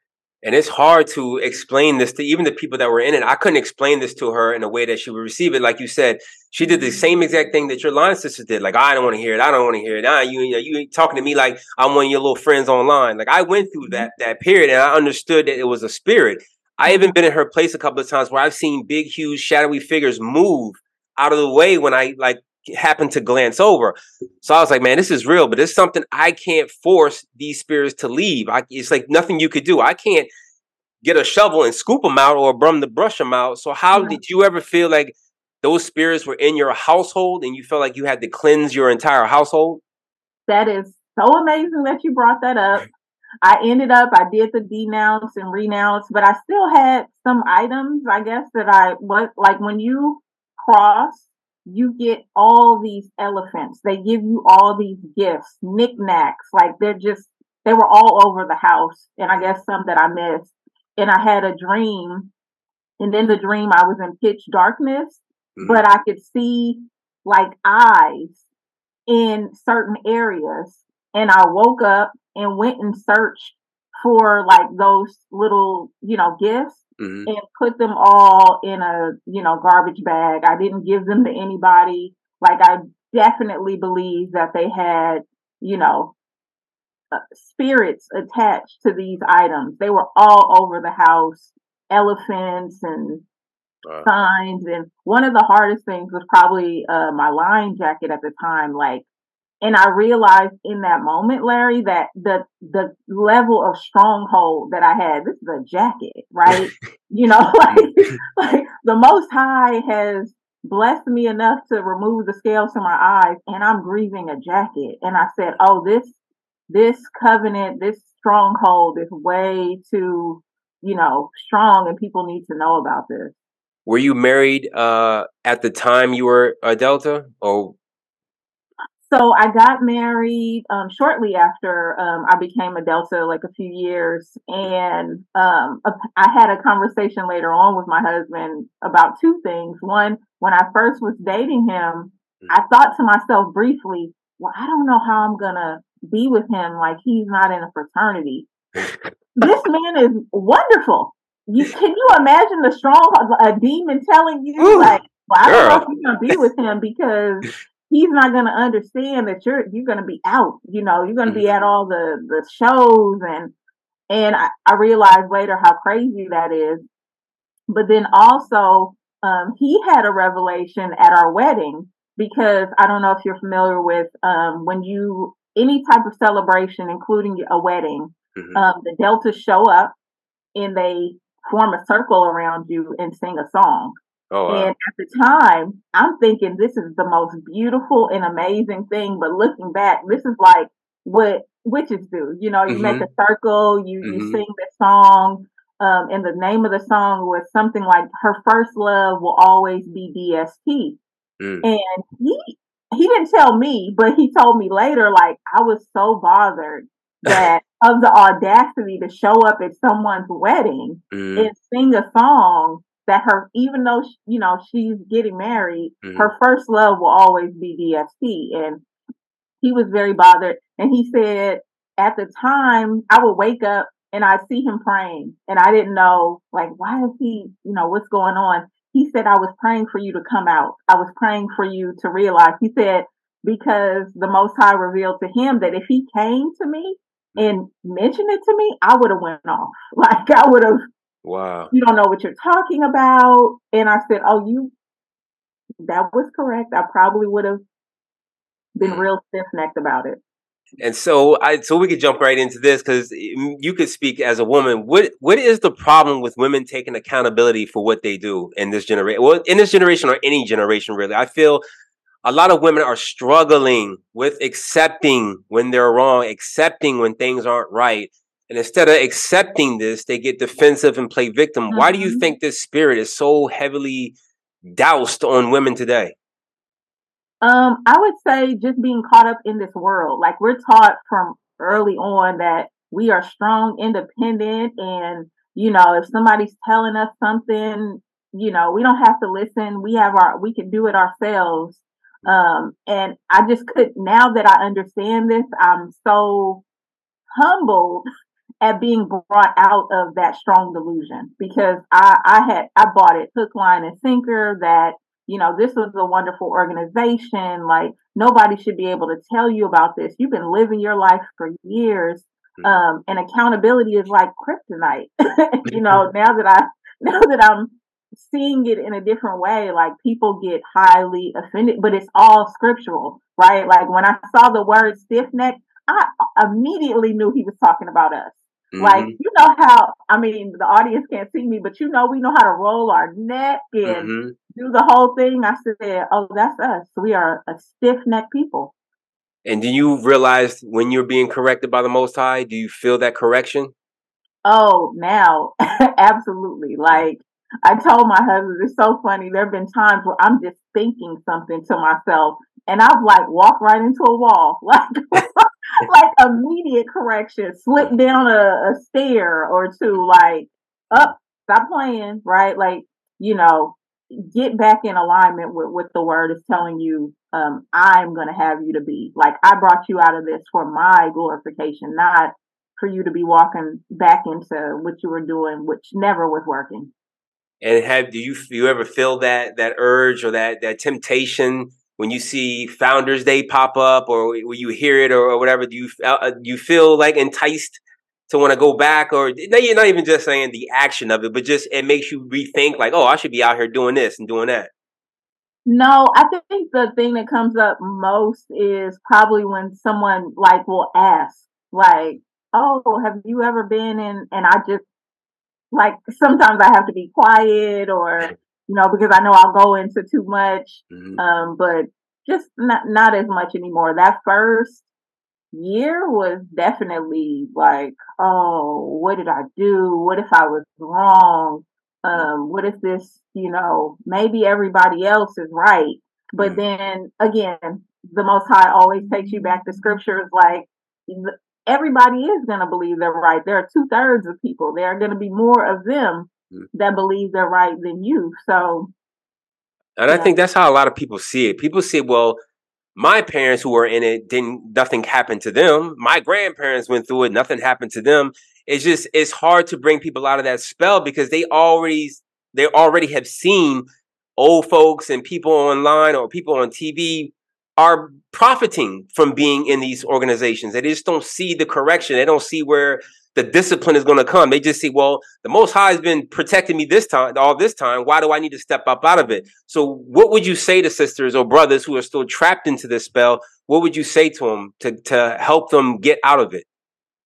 And it's hard to explain this to even the people that were in it. I couldn't explain this to her in a way that she would receive it. Like you said, she did the same exact thing that your line sister did. Like, I don't want to hear it. I don't want to hear it. Ah, you, you, you talking to me like I'm one of your little friends online. Like, I went through that that period and I understood that it was a spirit. I even been in her place a couple of times where I've seen big, huge, shadowy figures move out of the way when I like happened to glance over. So I was like, man, this is real, but it's something I can't force these spirits to leave. I, it's like nothing you could do. I can't get a shovel and scoop them out or a broom to brush them out. So how yeah. did you ever feel like those spirits were in your household and you felt like you had to cleanse your entire household? That is so amazing that you brought that up. I ended up, I did the denounce and renounce, but I still had some items, I guess, that I was like when you cross, you get all these elephants. They give you all these gifts, knickknacks. Like they're just, they were all over the house. And I guess some that I missed. And I had a dream. And in the dream, I was in pitch darkness, mm-hmm. but I could see like eyes in certain areas. And I woke up and went and searched for like those little, you know, gifts. Mm-hmm. And put them all in a, you know, garbage bag. I didn't give them to anybody. Like I definitely believe that they had, you know, uh, spirits attached to these items. They were all over the house, elephants and wow. signs. And one of the hardest things was probably uh, my line jacket at the time. Like, and I realized in that moment, Larry, that the the level of stronghold that I had, this is a jacket, right? you know, like, like the Most High has blessed me enough to remove the scales from my eyes, and I'm grieving a jacket. And I said, oh, this this covenant, this stronghold is way too, you know, strong, and people need to know about this. Were you married uh, at the time you were a Delta, or? So I got married um, shortly after um, I became a Delta, like a few years. And um, I had a conversation later on with my husband about two things. One, when I first was dating him, I thought to myself briefly, well, I don't know how I'm going to be with him. Like, he's not in a fraternity. This man is wonderful. You, can you imagine the strong, a demon telling you, Ooh, like, well, I don't girl. know if you're going to be with him because he's not going to understand that you're you're going to be out. You know, you're going to mm-hmm. be at all the, the shows. And and I, I realized later how crazy that is. But then also, um, he had a revelation at our wedding, because I don't know if you're familiar with um, when you, any type of celebration, including a wedding, mm-hmm. um, the Deltas show up and they form a circle around you and sing a song. Oh, wow. And at the time, I'm thinking this is the most beautiful and amazing thing. But looking back, this is like what witches do. You know, you mm-hmm. make a circle, you, mm-hmm. you sing the song. Um, and the name of the song was something like "Her First Love Will Always Be D S P." Mm. And he he didn't tell me, but he told me later, like, I was so bothered that of the audacity to show up at someone's wedding mm. and sing a song that her, even though, she, you know, she's getting married, mm-hmm. her first love will always be D S P. And he was very bothered. And he said at the time I would wake up and I'd see him praying. And I didn't know, like, why is he, you know, what's going on? He said, I was praying for you to come out. I was praying for you to realize. He said, because the Most High revealed to him that if he came to me and mentioned it to me, I would have went off. Like, I would have, wow, you don't know what you're talking about. And I said, oh, you, that was correct. I probably would have been real stiff-necked about it. And so I, so we could jump right into this, because you could speak as a woman. What, what is the problem with women taking accountability for what they do in this generation? Well, in this generation or any generation, really, I feel a lot of women are struggling with accepting when they're wrong, accepting when things aren't right. And instead of accepting this, they get defensive and play victim. Mm-hmm. Why do you think this spirit is so heavily doused on women today? Um, I would say just being caught up in this world. Like, we're taught from early on that we are strong, independent, and, you know, if somebody's telling us something, you know, we don't have to listen. We have our, we can do it ourselves. Um, and I just could, now that I understand this, I'm so humbled at being brought out of that strong delusion, because I, I had I bought it hook, line, and sinker that, you know, this was a wonderful organization. Like, nobody should be able to tell you about this. You've been living your life for years. Mhm. Um, and accountability is like kryptonite. You know, now that I now that I'm seeing it in a different way, like, people get highly offended, but it's all scriptural, right? Like, when I saw the word stiff neck, I immediately knew he was talking about us. Like, Mhm. you know how, I mean, the audience can't see me, but you know, we know how to roll our neck and Mhm. do the whole thing. I said, oh, that's us. We are a stiff neck people. And do you realize when you're being corrected by the Most High? Do you feel that correction? Oh, now, absolutely. Mm. Like, I told my husband, it's so funny. There have been times where I'm just thinking something to myself, and I've like walked right into a wall, like, like immediate correction, slip down a, a stair or two, like, up, stop playing, right? Like, you know, get back in alignment with what the word is telling you. Um, I'm going to have you to be. Like, I brought you out of this for my glorification, not for you to be walking back into what you were doing, which never was working. And have do you you ever feel that that urge or that that temptation when you see Founders Day pop up, or when you hear it, or, or whatever? Do you uh, do you feel like enticed to want to go back, or no, you're not even just saying the action of it, but just it makes you rethink, like, oh, I should be out here doing this and doing that. No, I think the thing that comes up most is probably when someone like will ask, like, "Oh, have you ever been in?" And I just like, sometimes I have to be quiet, or, you know, because I know I'll go into too much. Mhm. Um, but just not not as much anymore. That first year was definitely like, oh, what did I do? What if I was wrong? Um, what if this, you know, maybe everybody else is right? But Mhm. then again, the Most High always takes you back to scriptures, like, th- everybody is going to believe they're right. There are two thirds of people. There are going to be more of them Mhm. that believe they're right than you. So, And I yeah. think that's how a lot of people see it. People say, well, my parents who were in it didn't, nothing happened to them. My grandparents went through it, nothing happened to them. It's just, it's hard to bring people out of that spell, because they already they already have seen old folks and people online or people on T V are profiting from being in these organizations. They just don't see the correction. They don't see where the discipline is going to come. They just see, well, the Most High has been protecting me this time, all this time. Why do I need to step up out of it? So, what would you say to sisters or brothers who are still trapped into this spell? What would you say to them to to help them get out of it?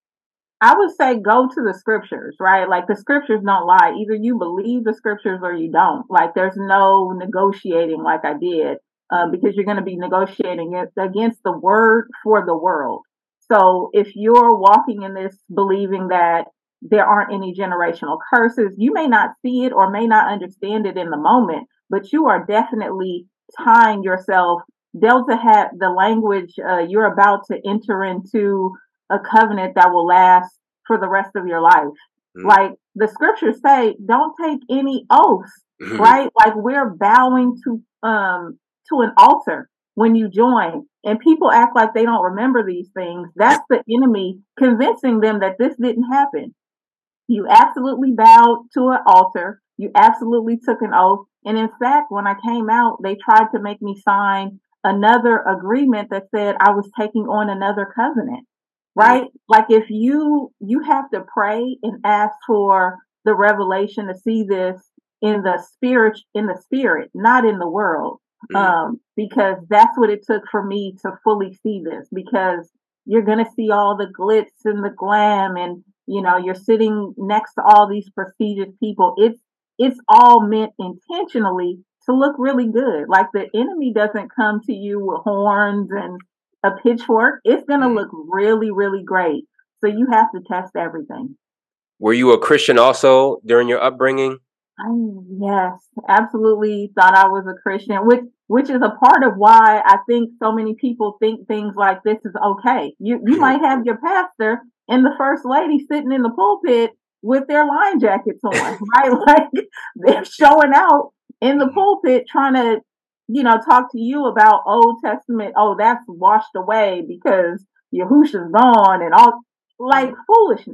I would say go to the scriptures, right? Like, the scriptures don't lie. Either you believe the scriptures or you don't. Like, there's no negotiating like I did, uh, Mm, because you're going to be negotiating it against the word for the world. So if you're walking in this believing that there aren't any generational curses, you may not see it or may not understand it in the moment, but you are definitely tying yourself. Delta had the language, uh, you're about to enter into a covenant that will last for the rest of your life. mm, Like, the scriptures say, don't take any oaths, mm, right? Like, we're bowing to um to an altar when you join. And people act like they don't remember these things. That's the enemy convincing them that this didn't happen. You absolutely bowed to an altar. You absolutely took an oath. And in fact, when I came out, they tried to make me sign another agreement that said I was taking on another covenant, mm, right? Like, if you you have to pray and ask for the revelation to see this in the spirit, in the spirit, not in the world. mm. Um, because that's what it took for me to fully see this, because you're gonna see all the glitz and the glam, and you know, you're sitting next to all these prestigious people. It's it's all meant intentionally to look really good. Like, the enemy doesn't come to you with horns and a pitchfork. It's going to Mm. look really, really great. So you have to test everything. Were you a Christian also during your upbringing? Oh, yes, absolutely thought I was a Christian, which which is a part of why I think so many people think things like this is okay. You you might have your pastor and the first lady sitting in the pulpit with their line jackets on, right? Like, they're showing out in the pulpit trying to, you know, talk to you about Old Testament. Oh, that's washed away because Yahusha's gone and all, like, foolishness.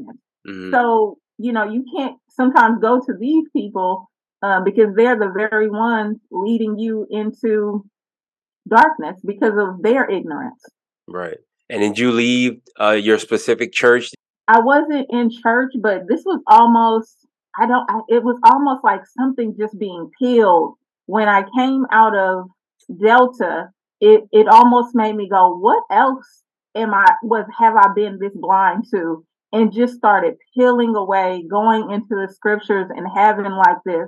Mm-hmm. So, you know, you can't sometimes go to these people uh, because they're the very ones leading you into darkness because of their ignorance. Right. And did you leave uh, your specific church? I wasn't in church, but this was almost, I don't, I, it was almost like something just being peeled. When I came out of Delta, it, it almost made me go, what else am I, was, have I been this blind to? And just started peeling away, going into the scriptures and having like this,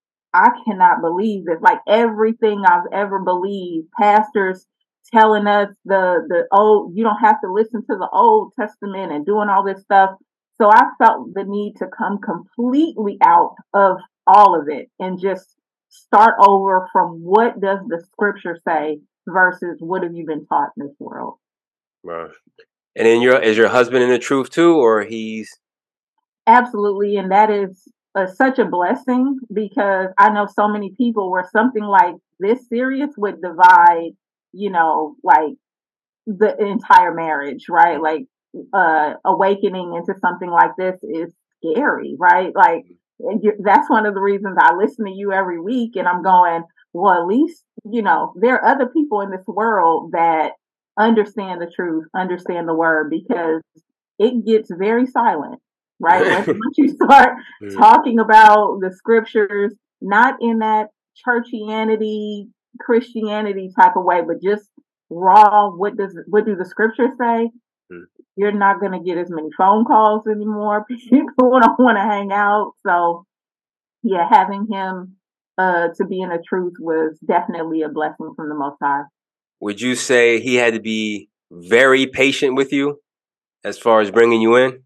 I cannot believe it. Like everything I've ever believed, pastors telling us the the old, you don't have to listen to the Old Testament and doing all this stuff. So I felt the need to come completely out of all of it and just start over from what does the scripture say versus what have you been taught in this world. Right. And then your is your husband in the truth too, or he's Absolutely. And that is uh, such a blessing because I know so many people where something like this serious would divide, you know, like the entire marriage, right? Like uh, awakening into something like this is scary, right? Like you, that's one of the reasons I listen to you every week and I'm going, well, at least, you know, there are other people in this world that understand the truth, understand the word because it gets very silent, right? Once, once you start talking about the scriptures, not in that churchianity, Christianity type of way, but just raw, what does what do the scriptures say? Mm. You're not going to get as many phone calls anymore. People don't want to hang out. So, yeah, having him uh, to be in the truth was definitely a blessing from the Most High. Would you say he had to be very patient with you as far as bringing you in?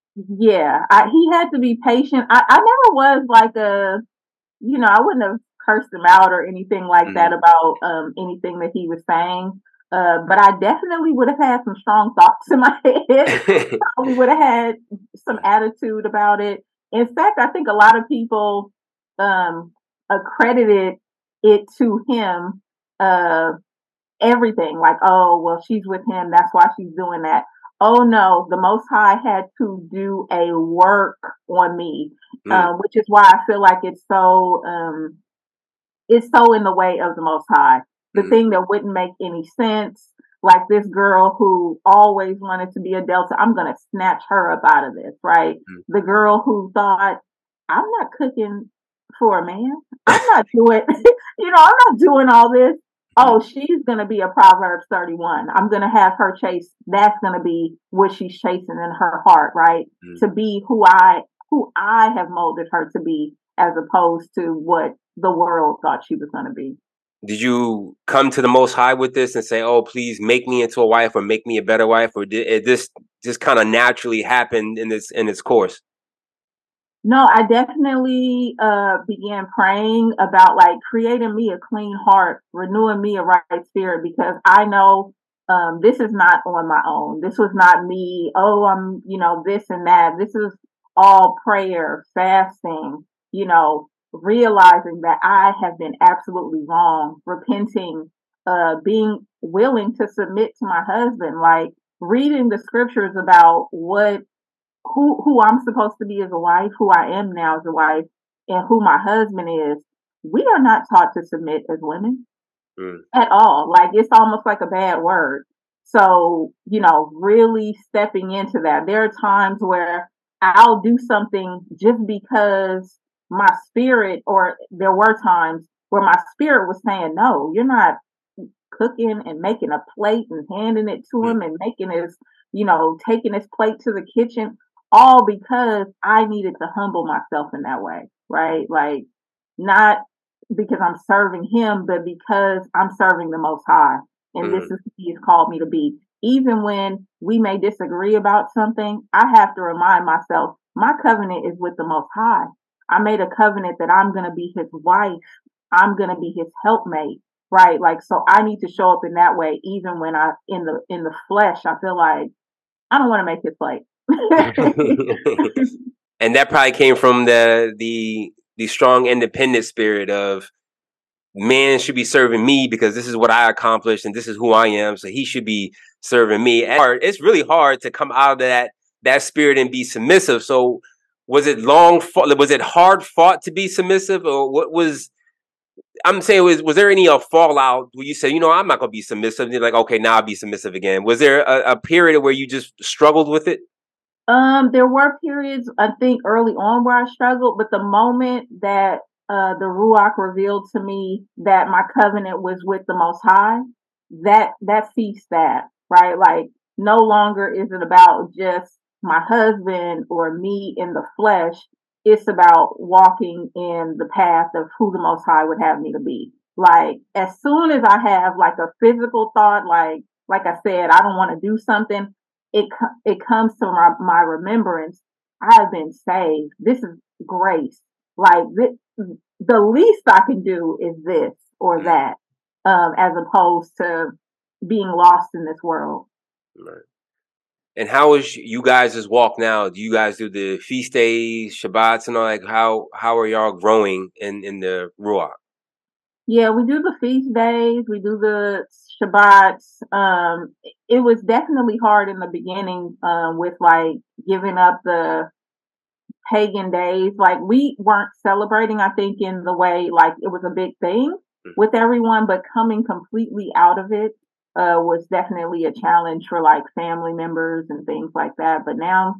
Yeah, I, he had to be patient. I, I never was like a, you know, I wouldn't have cursed him out or anything like mm-hmm. that about um, anything that he was saying. Uh, but I definitely would have had some strong thoughts in my head. Probably would have had some attitude about it. In fact, I think a lot of people um, accredited it to him, uh, everything like, oh, well, she's with him. That's why she's doing that. Oh, no, the Most High had to do a work on me, mm. uh, which is why I feel like it's so, um, it's so in the way of the Most High. The mm. thing that wouldn't make any sense, like this girl who always wanted to be a Delta, I'm going to snatch her up out of this, right? Mm. The girl who thought, I'm not cooking for a man. I'm not doing, you know, I'm not doing all this. Oh, she's going to be a Proverbs thirty-one. I'm going to have her chase. That's going to be what she's chasing in her heart, right? Mm. To be who I, who I have molded her to be as opposed to what the world thought she was going to be. Did you come to the Most High with this and say, oh, please make me into a wife or make me a better wife? Or did it this just kind of naturally happen in this, in its course? No, I definitely uh, began praying about like creating me a clean heart, renewing me a right spirit, because I know um, this is not on my own. This was not me. Oh, I'm, you know, this and that. This is all prayer, fasting, you know, realizing that I have been absolutely wrong, repenting, uh, being willing to submit to my husband, like reading the scriptures about what who who I'm supposed to be as a wife, who I am now as a wife, and who my husband is. We are not taught to submit as women mm. at all. Like it's almost like a bad word. So, you know, really stepping into that. There are times where I'll do something just because my spirit, or there were times where my spirit was saying, no, you're not cooking and making a plate and handing it to mm. him and making his, you know, taking his plate to the kitchen. All because I needed to humble myself in that way, right? Like, not because I'm serving him, but because I'm serving the Most High. And mm. this is who he has called me to be. Even when we may disagree about something, I have to remind myself, my covenant is with the Most High. I made a covenant that I'm going to be his wife. I'm going to be his helpmate, right? Like, so I need to show up in that way. Even when I, in the, in the flesh, I feel like I don't want to make his plate. And that probably came from the the the strong independent spirit of man should be serving me because this is what I accomplished and this is who I am, so he should be serving me. And it's really hard to come out of that that spirit and be submissive. So was it long fought, was it hard fought to be submissive, or what was I'm saying was was there any uh, fallout where you said, you know, I'm not gonna be submissive, and you're like, okay, now I'll be submissive again? Was there a, a period where you just struggled with it? Um, there were periods, I think, early on where I struggled, but the moment that uh, the Ruach revealed to me that my covenant was with the Most High, that that ceased that, right? Like, no longer is it about just my husband or me in the flesh. It's about walking in the path of who the Most High would have me to be. Like, as soon as I have like a physical thought, like like I said, I don't want to do something, it it comes to my, my remembrance. I have been saved. This is grace. Like, this, the least I can do is this or that, um, as opposed to being lost in this world. Right. And how is you guys' walk now? Do you guys do the feast days, Shabbats, and all? Like, how how are y'all growing in in the Ruach? Yeah, we do the feast days, we do the Shabbats. Um, it was definitely hard in the beginning, um, with like giving up the pagan days. Like, we weren't celebrating, I think, in the way like it was a big thing with everyone, but coming completely out of it uh, was definitely a challenge for like family members and things like that. But now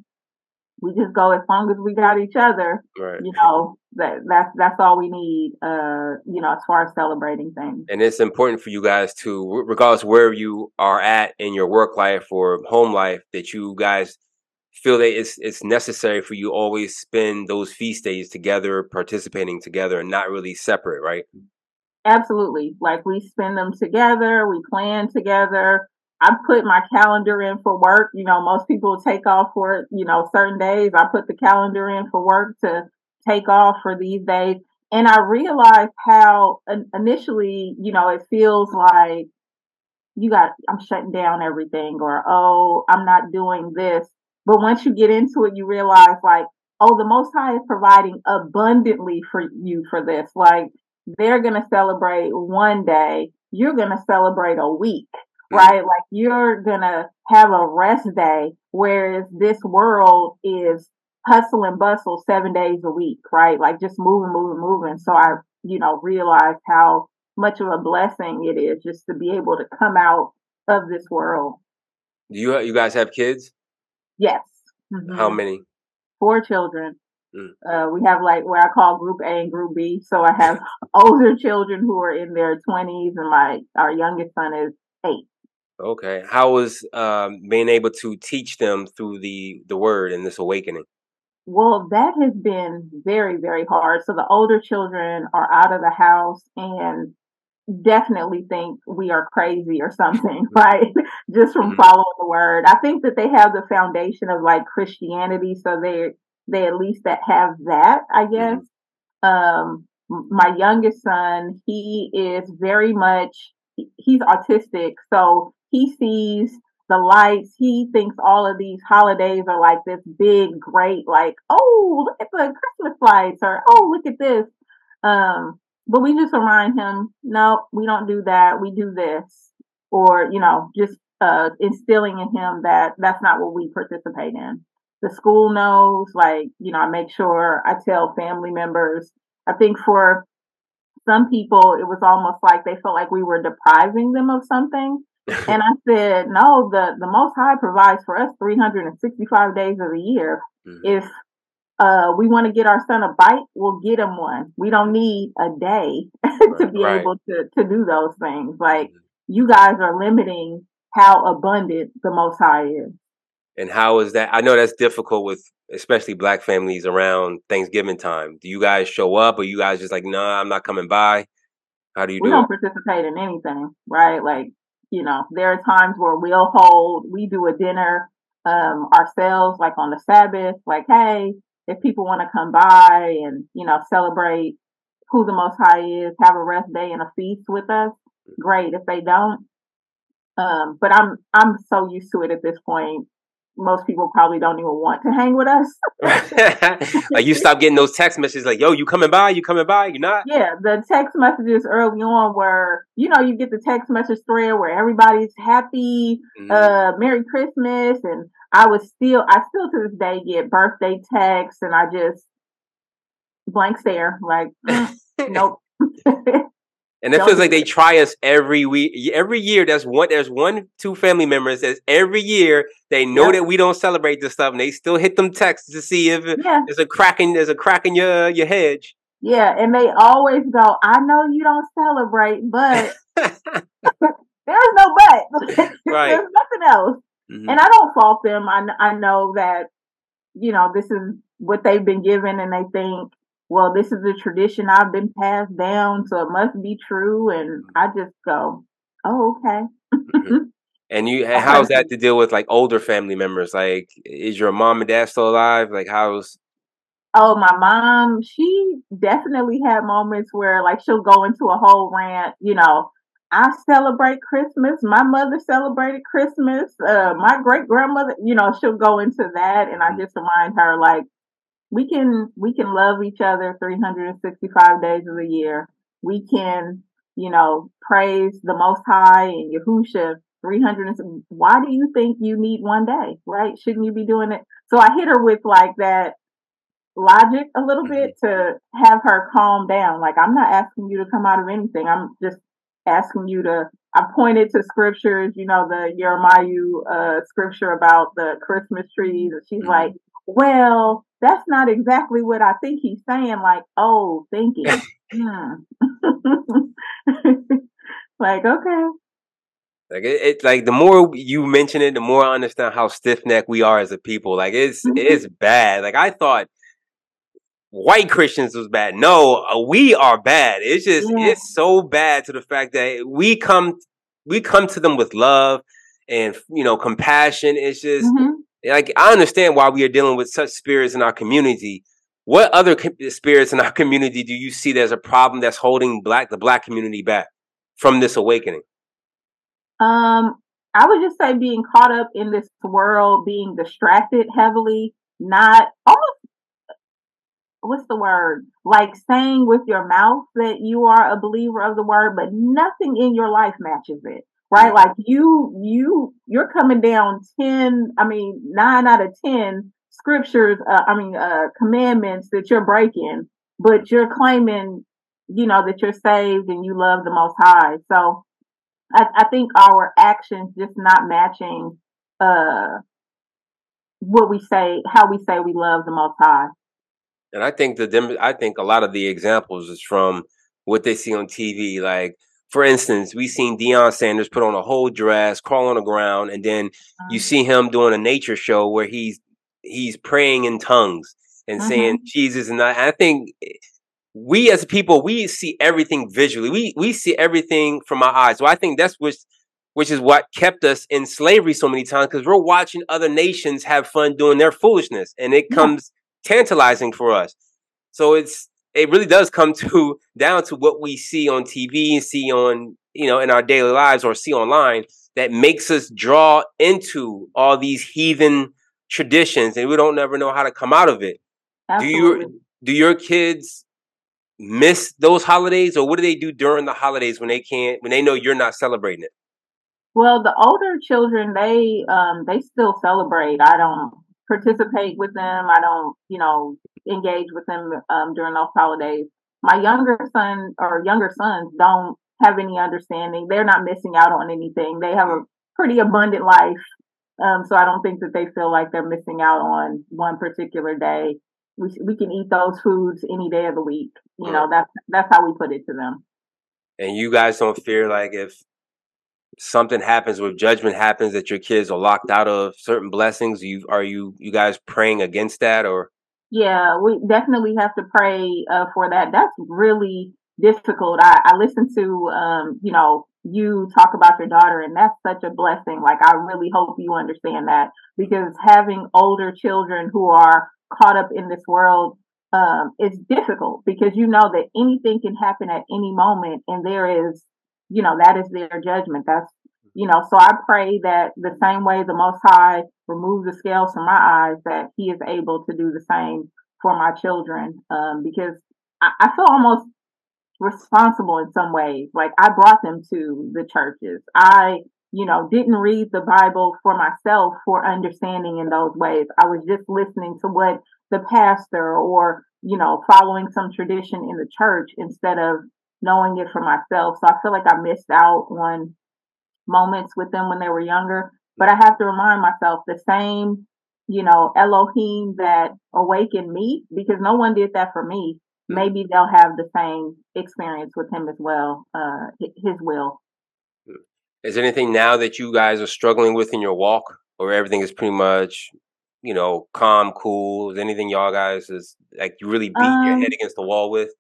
we just go as long as we got each other. Right. You know, that that's that's all we need. Uh, you know, as far as celebrating things. And it's important for you guys to, regardless of where you are at in your work life or home life, that you guys feel that it's it's necessary for you always spend those feast days together, participating together, and not really separate, right? Absolutely. Like, we spend them together, we plan together. I put my calendar in for work. You know, most people take off for, you know, certain days. I put the calendar in for work to take off for these days. And I realized how initially, you know, it feels like you got, I'm shutting down everything, or, oh, I'm not doing this. But once you get into it, you realize like, oh, the Most High is providing abundantly for you for this. Like, they're going to celebrate one day, you're going to celebrate a week, right? Like, you're going to have a rest day, whereas this world is hustle and bustle seven days a week, right? Like, just moving, moving, moving. So I, you know, realized how much of a blessing it is just to be able to come out of this world. Do you you guys have kids? Yes. Mm-hmm. How many? Four children. Mm. Uh, we have like what I call Group A and Group B. So I have older children who are in their twenties, and my our youngest son is eight. Okay. How was um, being able to teach them through the the word and this awakening? Well, that has been very, very hard. So the older children are out of the house and definitely think we are crazy or something, right? Just from mm-hmm. following the word. I think that they have the foundation of like Christianity, so they they at least that have that, I guess. Mm-hmm. Um, my youngest son, he is very much he's autistic, so he sees the lights. He thinks all of these holidays are like this big, great, like, oh, look at the Christmas lights, or oh, look at this. Um, But we just remind him, no, we don't do that. We do this. Or, you know, just uh, instilling in him that that's not what we participate in. The school knows, like, you know, I make sure I tell family members. I think for some people, it was almost like they felt like we were depriving them of something. And I said, no, the, the Most High provides for us three hundred sixty-five days of the year. Mm-hmm. If Uh, we want to get our son a bike, we'll get him one. We don't need a day to be right. able to, to do those things. Like, you guys are limiting how abundant the Most High is. And how is that? I know that's difficult with especially Black families around Thanksgiving time. Do you guys show up, or you guys just like, nah, I'm not coming by? How do you we do it? We don't participate in anything, right? Like, you know, there are times where we'll hold, we do a dinner um, ourselves, like on the Sabbath, like, hey, if people want to come by and, you know, celebrate who the Most High is, have a rest day and a feast with us, great. If they don't, um, but I'm I'm so used to it at this point. Most people probably don't even want to hang with us. Like, you stop getting those text messages like, yo, you coming by? You coming by? You not? Yeah, the text messages early on where, you know, you get the text message thread where everybody's happy, mm-hmm. uh, Merry Christmas, and I was still, I still to this day get birthday texts, and I just blank stare, like, mm, nope. And it Don't feels do like they it. try us every week, every year. There's one, there's one, two family members that every year they know Yep. that we don't celebrate this stuff, and they still hit them texts to see if Yeah. there's a crack in, there's a crack in your your hedge. Yeah. And they always go, I know you don't celebrate, but there's no but. Right. There's nothing else. Hmm. And I don't fault them. I, I know that, you know, this is what they've been given, and they think, well, this is a tradition I've been passed down, so it must be true. And I just go, oh, okay. Hmm. And you, how's Okay. that to deal with like older family members? Like, is your mom and dad still alive? Like, how's Oh, my mom, she definitely had moments where like she'll go into a whole rant, you know, I celebrate Christmas. My mother celebrated Christmas. Uh, my great grandmother, you know, she'll go into that, and I Mhm. just remind her like we can we can love each other three hundred sixty-five days of the year. We can, you know, praise the Most High and Yahusha three hundred. Why do you think you need one day, right? Shouldn't you be doing it? So I hit her with like that logic a little Mhm. bit to have her calm down. Like, I'm not asking you to come out of anything. I'm just asking you to. I pointed to scriptures, you know, the Jeremiah uh, scripture about the Christmas trees, and she's Mhm. like, "Well, that's not exactly what I think he's saying." Like, oh, thinking. Hmm. Like, okay. Like it, it, like the more you mention it, the more I understand how stiff necked we are as a people. Like it's Mhm. it's bad. Like I thought white Christians was bad. No, uh, we are bad. It's just Yeah. it's so bad to the fact that we come we come to them with love and you know compassion. It's just Hmm. like I understand why we are dealing with such spirits in our community. What other co- spirits in our community do you see there's a problem that's holding black the black community back from this awakening? Um, I would just say being caught up in this world, being distracted heavily, not almost, what's the word? Like saying with your mouth that you are a believer of the word, but nothing in your life matches it. Right? Like you you you're coming down ten, I mean nine out of ten scriptures, uh, I mean uh commandments that you're breaking, but you're claiming, you know, that you're saved and you love the most high. So I, I think our actions just not matching uh what we say, how we say we love the most high. And I think the dem- I think a lot of the examples is from what they see on T V. Like, for instance, we seen Deion Sanders put on a whole dress, crawl on the ground, and then you see him doing a nature show where he's he's praying in tongues and saying Mm-hmm. Jesus. And I, I think we as people we see everything visually. We we see everything from our eyes. So I think that's which which is what kept us in slavery so many times because we're watching other nations have fun doing their foolishness, and it Yeah, comes tantalizing for us. So it's it really does come to down to what we see on T V and see on you know in our daily lives or see online that makes us draw into all these heathen traditions, and we don't never know how to come out of it. Do you absolutely. do your kids miss those holidays, or what do they do during the holidays when they can't when they know you're not celebrating it? Well, the older children, they um they still celebrate. I don't participate with them. I don't, you know, engage with them um during those holidays. My younger son or younger sons don't have any understanding. They're not missing out on anything. They have a pretty abundant life. Um, so I don't think that they feel like they're missing out on one particular day. We we can eat those foods any day of the week. You Mm. know, that's that's how we put it to them. And you guys don't fear like if something happens, with judgment happens, that your kids are locked out of certain blessings? You are you you guys praying against that, or Yeah, we definitely have to pray uh, for that. That's really difficult. I, I listen to, um, you know, you talk about your daughter, and that's such a blessing. Like, I really hope you understand that because having older children who are caught up in this world um, is difficult because you know that anything can happen at any moment, and there is, you know, that is their judgment. That's, you know, so I pray that the same way the Most High remove the scales from my eyes, that he is able to do the same for my children. Um, because I, I feel almost responsible in some ways. Like I brought them to the churches. I you know, didn't read the Bible for myself for understanding in those ways. I was just listening to what the pastor or, you know, following some tradition in the church instead of knowing it for myself. So I feel like I missed out on moments with them when they were younger. But I have to remind myself the same, you know, Elohim that awakened me, because no one did that for me. Mm. Maybe they'll have the same experience with him as well, uh, his will. Is there anything now that you guys are struggling with in your walk, or everything is pretty much, you know, calm, cool? Is there anything y'all guys is like you really beat your head Um, against the wall with?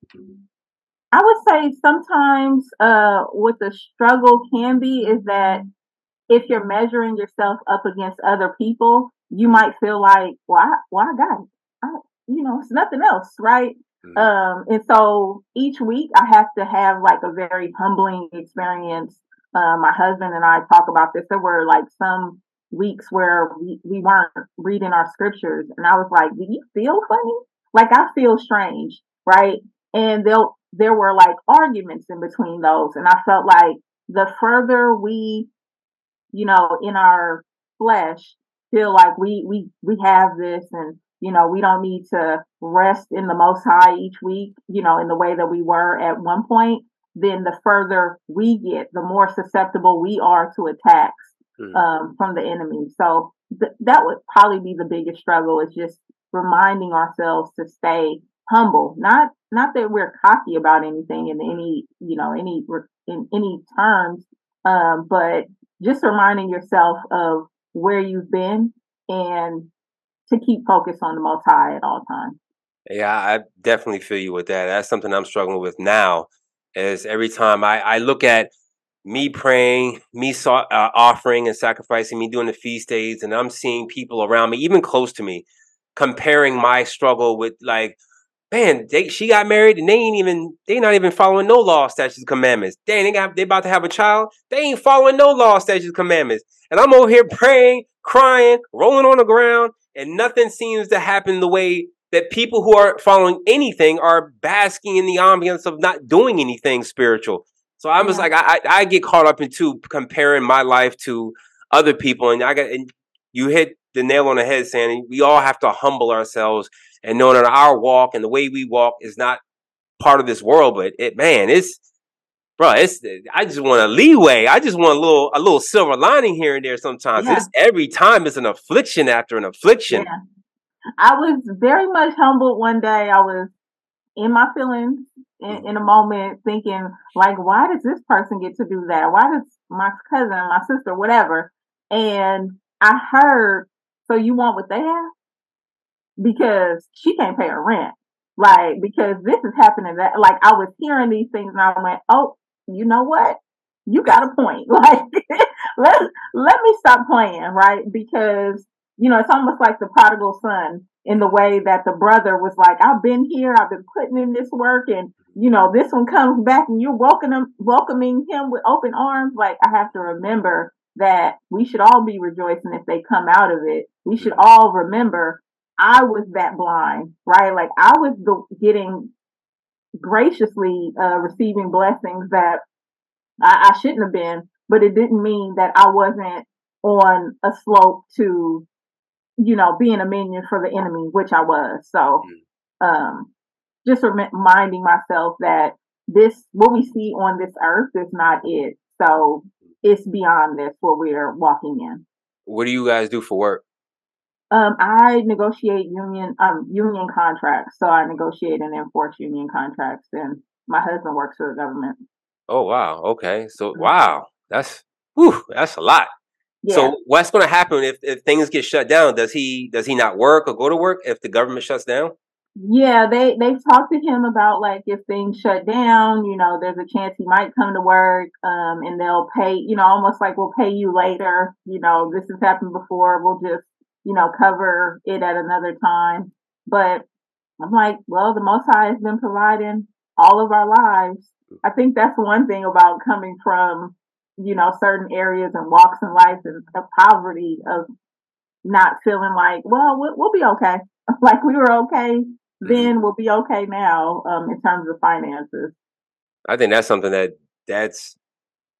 I would say sometimes uh, what the struggle can be is that if you're measuring yourself up against other people, you Mm, might feel like, well, I, well, I got it. I, you know, it's nothing else, right? mm, Um, and so each week I have to have like a very humbling experience. Uh, my husband and I talk about this. There were like some weeks where we, we weren't reading our scriptures, and I was like, "Do you feel funny? Like I feel strange, right?" And they'll there were like arguments in between those, and I felt like the further we, you know, in our flesh feel like we we we have this, and you know, we don't need to rest in the most high each week, you know, in the way that we were at one point, then the further we get, the more susceptible we are to attacks mm. um, from the enemy. So th- that would probably be the biggest struggle, is just reminding ourselves to stay humble, not not that we're cocky about anything in any, you know, any in any terms, um, but just reminding yourself of where you've been and to keep focused on the Most High at all times. Yeah, I definitely feel you with that. That's something I'm struggling with now. Is every time I, I look at me praying, me so, uh, offering and sacrificing, me doing the feast days, and I'm seeing people around me, even close to me, comparing my struggle with like, man, they she got married and they ain't even they not even following no law, statutes, commandments. Dang, they got they about to have a child. They ain't following no law, statutes, commandments. And I'm over here praying, crying, rolling on the ground, and nothing seems to happen the way that people who aren't following anything are basking in the ambience of not doing anything spiritual. So I'm just Yeah, like I I, I get caught up into comparing my life to other people, and I got and you hit the nail on the head, saying we all have to humble ourselves and knowing that our walk and the way we walk is not part of this world. But it, man, it's bro, it's I just want a leeway. I just want a little a little silver lining here and there. Sometimes yeah, it's every time it's an affliction after an affliction. yeah. I was very much humbled one day. I was in my feelings in, Mm-hmm. in a moment, thinking like, why does this person get to do that? Why does my cousin, my sister, whatever? And I heard, so you want what they have? Because she can't pay her rent. Like, because this is happening that, like, I was hearing these things and I went, oh, you know what? You got a point. Like, let, let me stop playing, right? Because, you know, it's almost like the prodigal son in the way that the brother was like, I've been here, I've been putting in this work, and, you know, this one comes back and you're welcoming, welcoming him with open arms. Like, I have to remember that we should all be rejoicing if they come out of it. We should all remember I was that blind, right? Like I was the, getting graciously uh, receiving blessings that I, I shouldn't have been, but it didn't mean that I wasn't on a slope to, you know, being a minion for the enemy, which I was. So, um, just reminding myself that this, what we see on this earth is not it. So it's beyond this, what we're walking in. What do you guys do for work? Um, I negotiate union um union contracts, so I negotiate and enforce union contracts, and my husband works for the government. Oh wow, okay. So Mhm. wow, that's whew, that's a lot. Yeah, So what's going to happen if, if things get shut down? Does he does he not work or go to work if the government shuts down? yeah. They they've talked to him about like if things shut down, you know, there's a chance he might come to work, um, and they'll pay, you know, almost like we'll pay you later. You know, this has happened before. We'll just, you know, cover it at another time. But I'm like, well, the Most High has been providing all of our lives. I think that's one thing about coming from, you know, certain areas and walks in life and of poverty, of not feeling like, well, we'll, we'll be okay. Like we were okay Hmm. then, we'll be okay now, um, in terms of finances. I think that's something that that's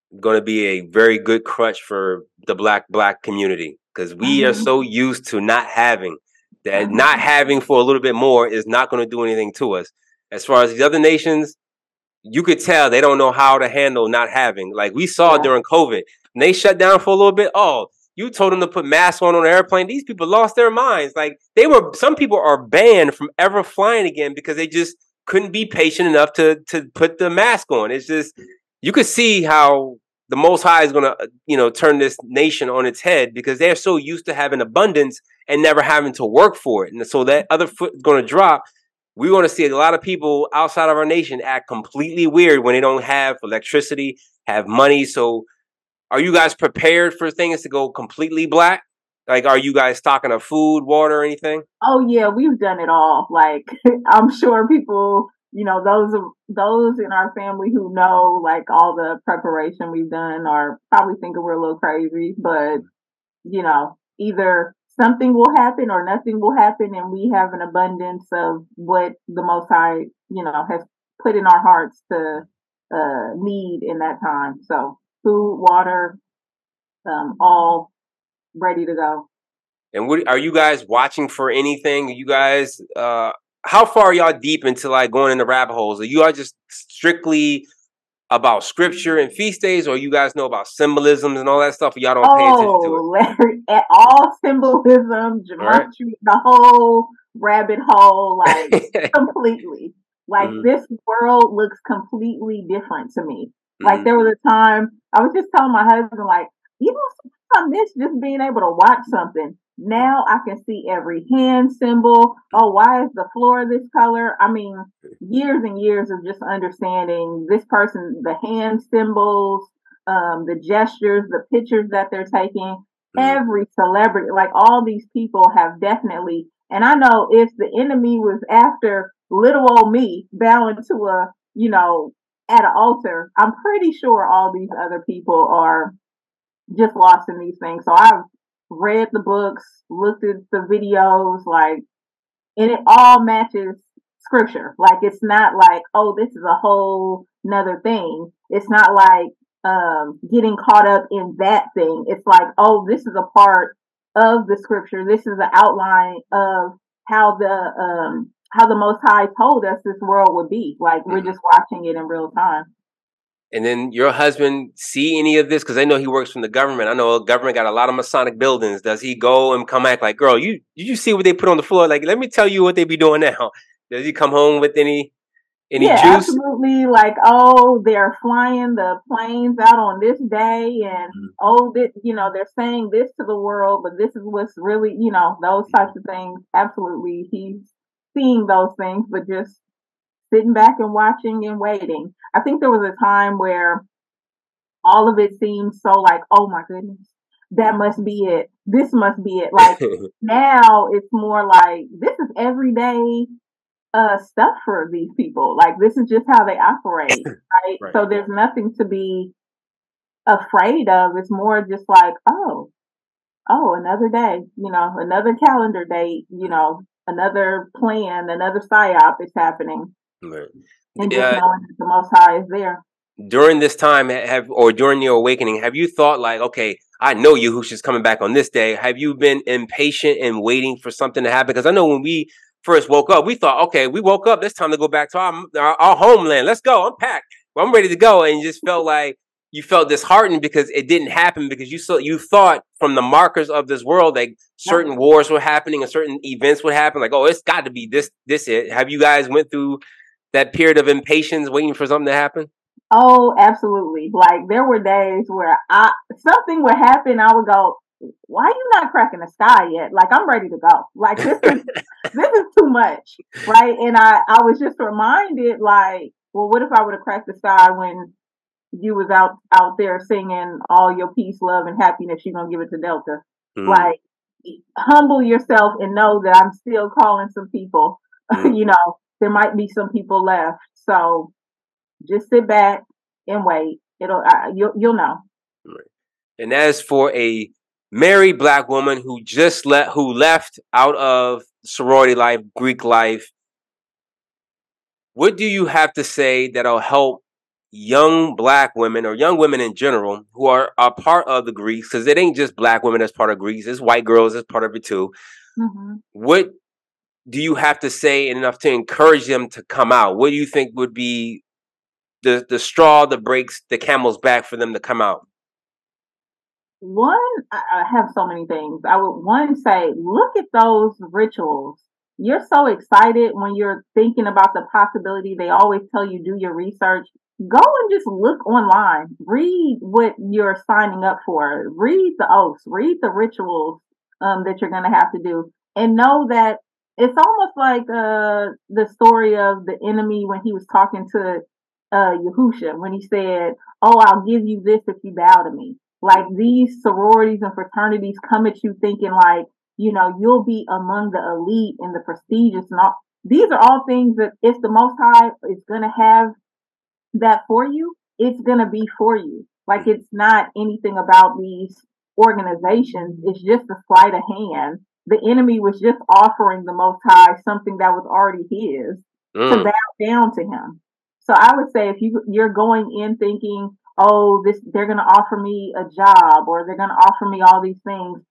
going to be a very good crutch for the black black community, because we are Mm-hmm. so used to not having that. Mm-hmm. Not having for a little bit more is not going to do anything to us. As far as the other nations, you could tell they don't know how to handle not having. Like we saw Yeah. during COVID, and they shut down for a little bit. Oh, you told them to put masks on on the airplane. These people lost their minds. Like they were, some people are banned from ever flying again because they just couldn't be patient enough to to put the mask on. It's just, you could see how the Most High is going to, you know, turn this nation on its head, because they're so used to having abundance and never having to work for it. And so that other foot is going to drop. We want to see a lot of people outside of our nation act completely weird when they don't have electricity, have money. So are you guys prepared for things to go completely black? Like, are you guys stocking up food, water, or anything? Oh yeah, we've done it all. Like I'm sure people, you know, those those in our family who know like all the preparation we've done are probably thinking we're a little crazy, but you know, either something will happen or nothing will happen, and we have an abundance of what the Most High, you know, has put in our hearts to uh, need in that time. So food, water, um, all ready to go. And what are you guys watching for anything? Are you guys, uh, how far are y'all deep into like going into rabbit holes? Are you all just strictly about scripture and feast days, or you guys know about symbolisms and all that stuff, or y'all don't pay attention to it? Oh, Larry, at all symbolism, geometry, All right. the whole rabbit hole, like completely. Like Mhm. this world looks completely different to me. Like Mhm. there was a time I was just telling my husband, like, you know, I miss just being able to watch something. Now I can see every hand symbol. Oh, why is the floor this color? I mean, years and years of just understanding this person, the hand symbols, um, the gestures, the pictures that they're taking. Mhm. Every celebrity, like all these people have definitely, and I know if the enemy was after little old me bowing to a, you know, at an altar, I'm pretty sure all these other people are just lost in these things. So I've read the books, looked at the videos, like, and it all matches scripture. Like it's not like, oh, this is a whole nother thing. It's not like um getting caught up in that thing. It's like, oh, this is a part of the scripture. This is the outline of how the um how the Most High told us this world would be. Like we're Mhm. just watching it in real time. And then your husband see any of this? Because I know he works from the government. I know the government got a lot of Masonic buildings. Does he go and come back like, girl, you did you see what they put on the floor? Like, let me tell you what they be doing now. Does he come home with any any Yeah, juice? absolutely. Like, oh, they're flying the planes out on this day, and Mhm. oh, this, you know, they're saying this to the world, but this is what's really, you know, those types of things. Absolutely, he's seeing those things, but just sitting back and watching and waiting. I think there was a time where all of it seemed so like, oh my goodness, that must be it. This must be it. Like now, it's more like this is everyday uh stuff for these people. Like this is just how they operate, right? Right. So there's nothing to be afraid of. It's more just like, oh, oh, another day, you know, another calendar date, you know, another plan, another psyop is happening. Right. And just Uh, knowing that the Most High is there. during this time, have or during your awakening, have you thought like, okay, I know Yahushua's coming back on this day? Have you been impatient and waiting for something to happen? Because I know when we first woke up, we thought, okay, we woke up. It's time to go back to our our, our homeland. Let's go. I'm packed. Well, I'm ready to go. And you just felt like you felt disheartened because it didn't happen, because you saw you thought from the markers of this world like certain Yep. wars were happening and certain events would happen. Like, oh, it's got to be this this it. Have you guys went through that period of impatience, waiting for something to happen? Oh, absolutely. Like there were days where I something would happen, I would go, why are you not cracking the sky yet? Like I'm ready to go. Like this is this is too much. Right. And I, I was just reminded like, well, what if I would have cracked the sky when you was out out there singing all your peace, love, and happiness, you're gonna give it to Delta. Mm. Like humble yourself and know that I'm still calling some people. Mm. You know, there might be some people left. So just sit back and wait. It'll uh, you'll you'll know. Right. And as for a married black woman who just let who left out of sorority life, Greek life, what do you have to say that'll help young black women or young women in general who are a part of the Greeks, because it ain't just black women that's part of Greeks, it's white girls that's part of it too. Mm-hmm. What do you have to say enough to encourage them to come out? What do you think would be the the straw that breaks the camel's back for them to come out? One, I have so many things. I would one say, look at those rituals. You're so excited when you're thinking about the possibility. They always tell you do your research. Go and just look online. Read what you're signing up for. Read the oaths. Read the rituals um, that you're going to have to do, and know that it's almost like uh, the story of the enemy when he was talking to uh, Yahusha, when he said, "Oh, I'll give you this if you bow to me." Like, these sororities and fraternities come at you thinking like, you know, you'll be among the elite and the prestigious and all. These are all things that if the Most High is going to have that for you, it's going to be for you. Like, it's not anything about these organizations. It's just a sleight of hand. The enemy was just offering the Most High something that was already his mm. to bow down to him. So I would say if you, you're going in thinking, oh, this, they're going to offer me a job or they're going to offer me all these things,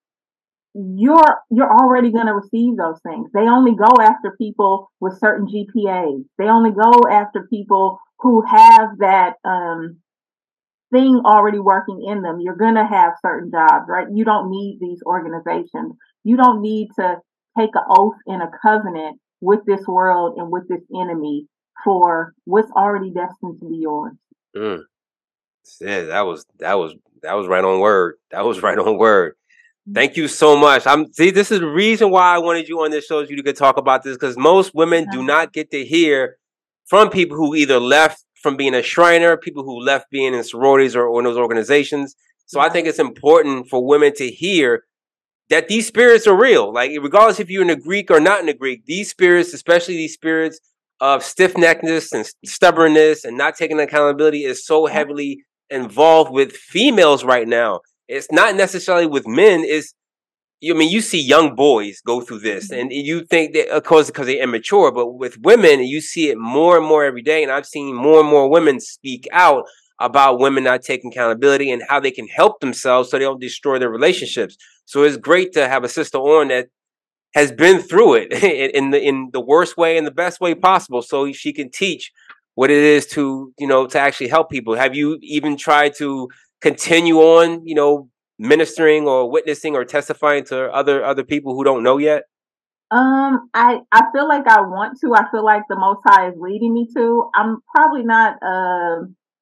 you're you're already going to receive those things. They only go after people with certain G P As. They only go after people who have that um, thing already working in them. You're going to have certain jobs, right? You don't need these organizations. You don't need to take an oath and a covenant with this world and with this enemy for what's already destined to be yours. Mm. Yeah, that was that was that was right on word. That was right on word. Thank you so much. I'm see. This is the reason why I wanted you on this show, so you could talk about this, because most women do not get to hear from people who either left from being a Shriner, people who left being in sororities or, or in those organizations. So I think it's important for women to hear that these spirits are real. Like, regardless if you're in a Greek or not in a Greek, these spirits, especially these spirits of stiff-neckedness and stubbornness and not taking accountability, is so heavily involved with females right now. It's not necessarily with men. It's, you I mean, you see young boys go through this, and you think that, of course, because they're immature, but with women, you see it more and more every day. And I've seen more and more women speak out about women not taking accountability and how they can help themselves so they don't destroy their relationships. So it's great to have a sister on that has been through it in the in the worst way and the best way possible, so she can teach what it is to, you know, to actually help people. Have you even tried to continue on, you know, ministering or witnessing or testifying to other other people who don't know yet? Um, I I feel like I want to. I feel like the Most High is leading me to. I'm probably not a,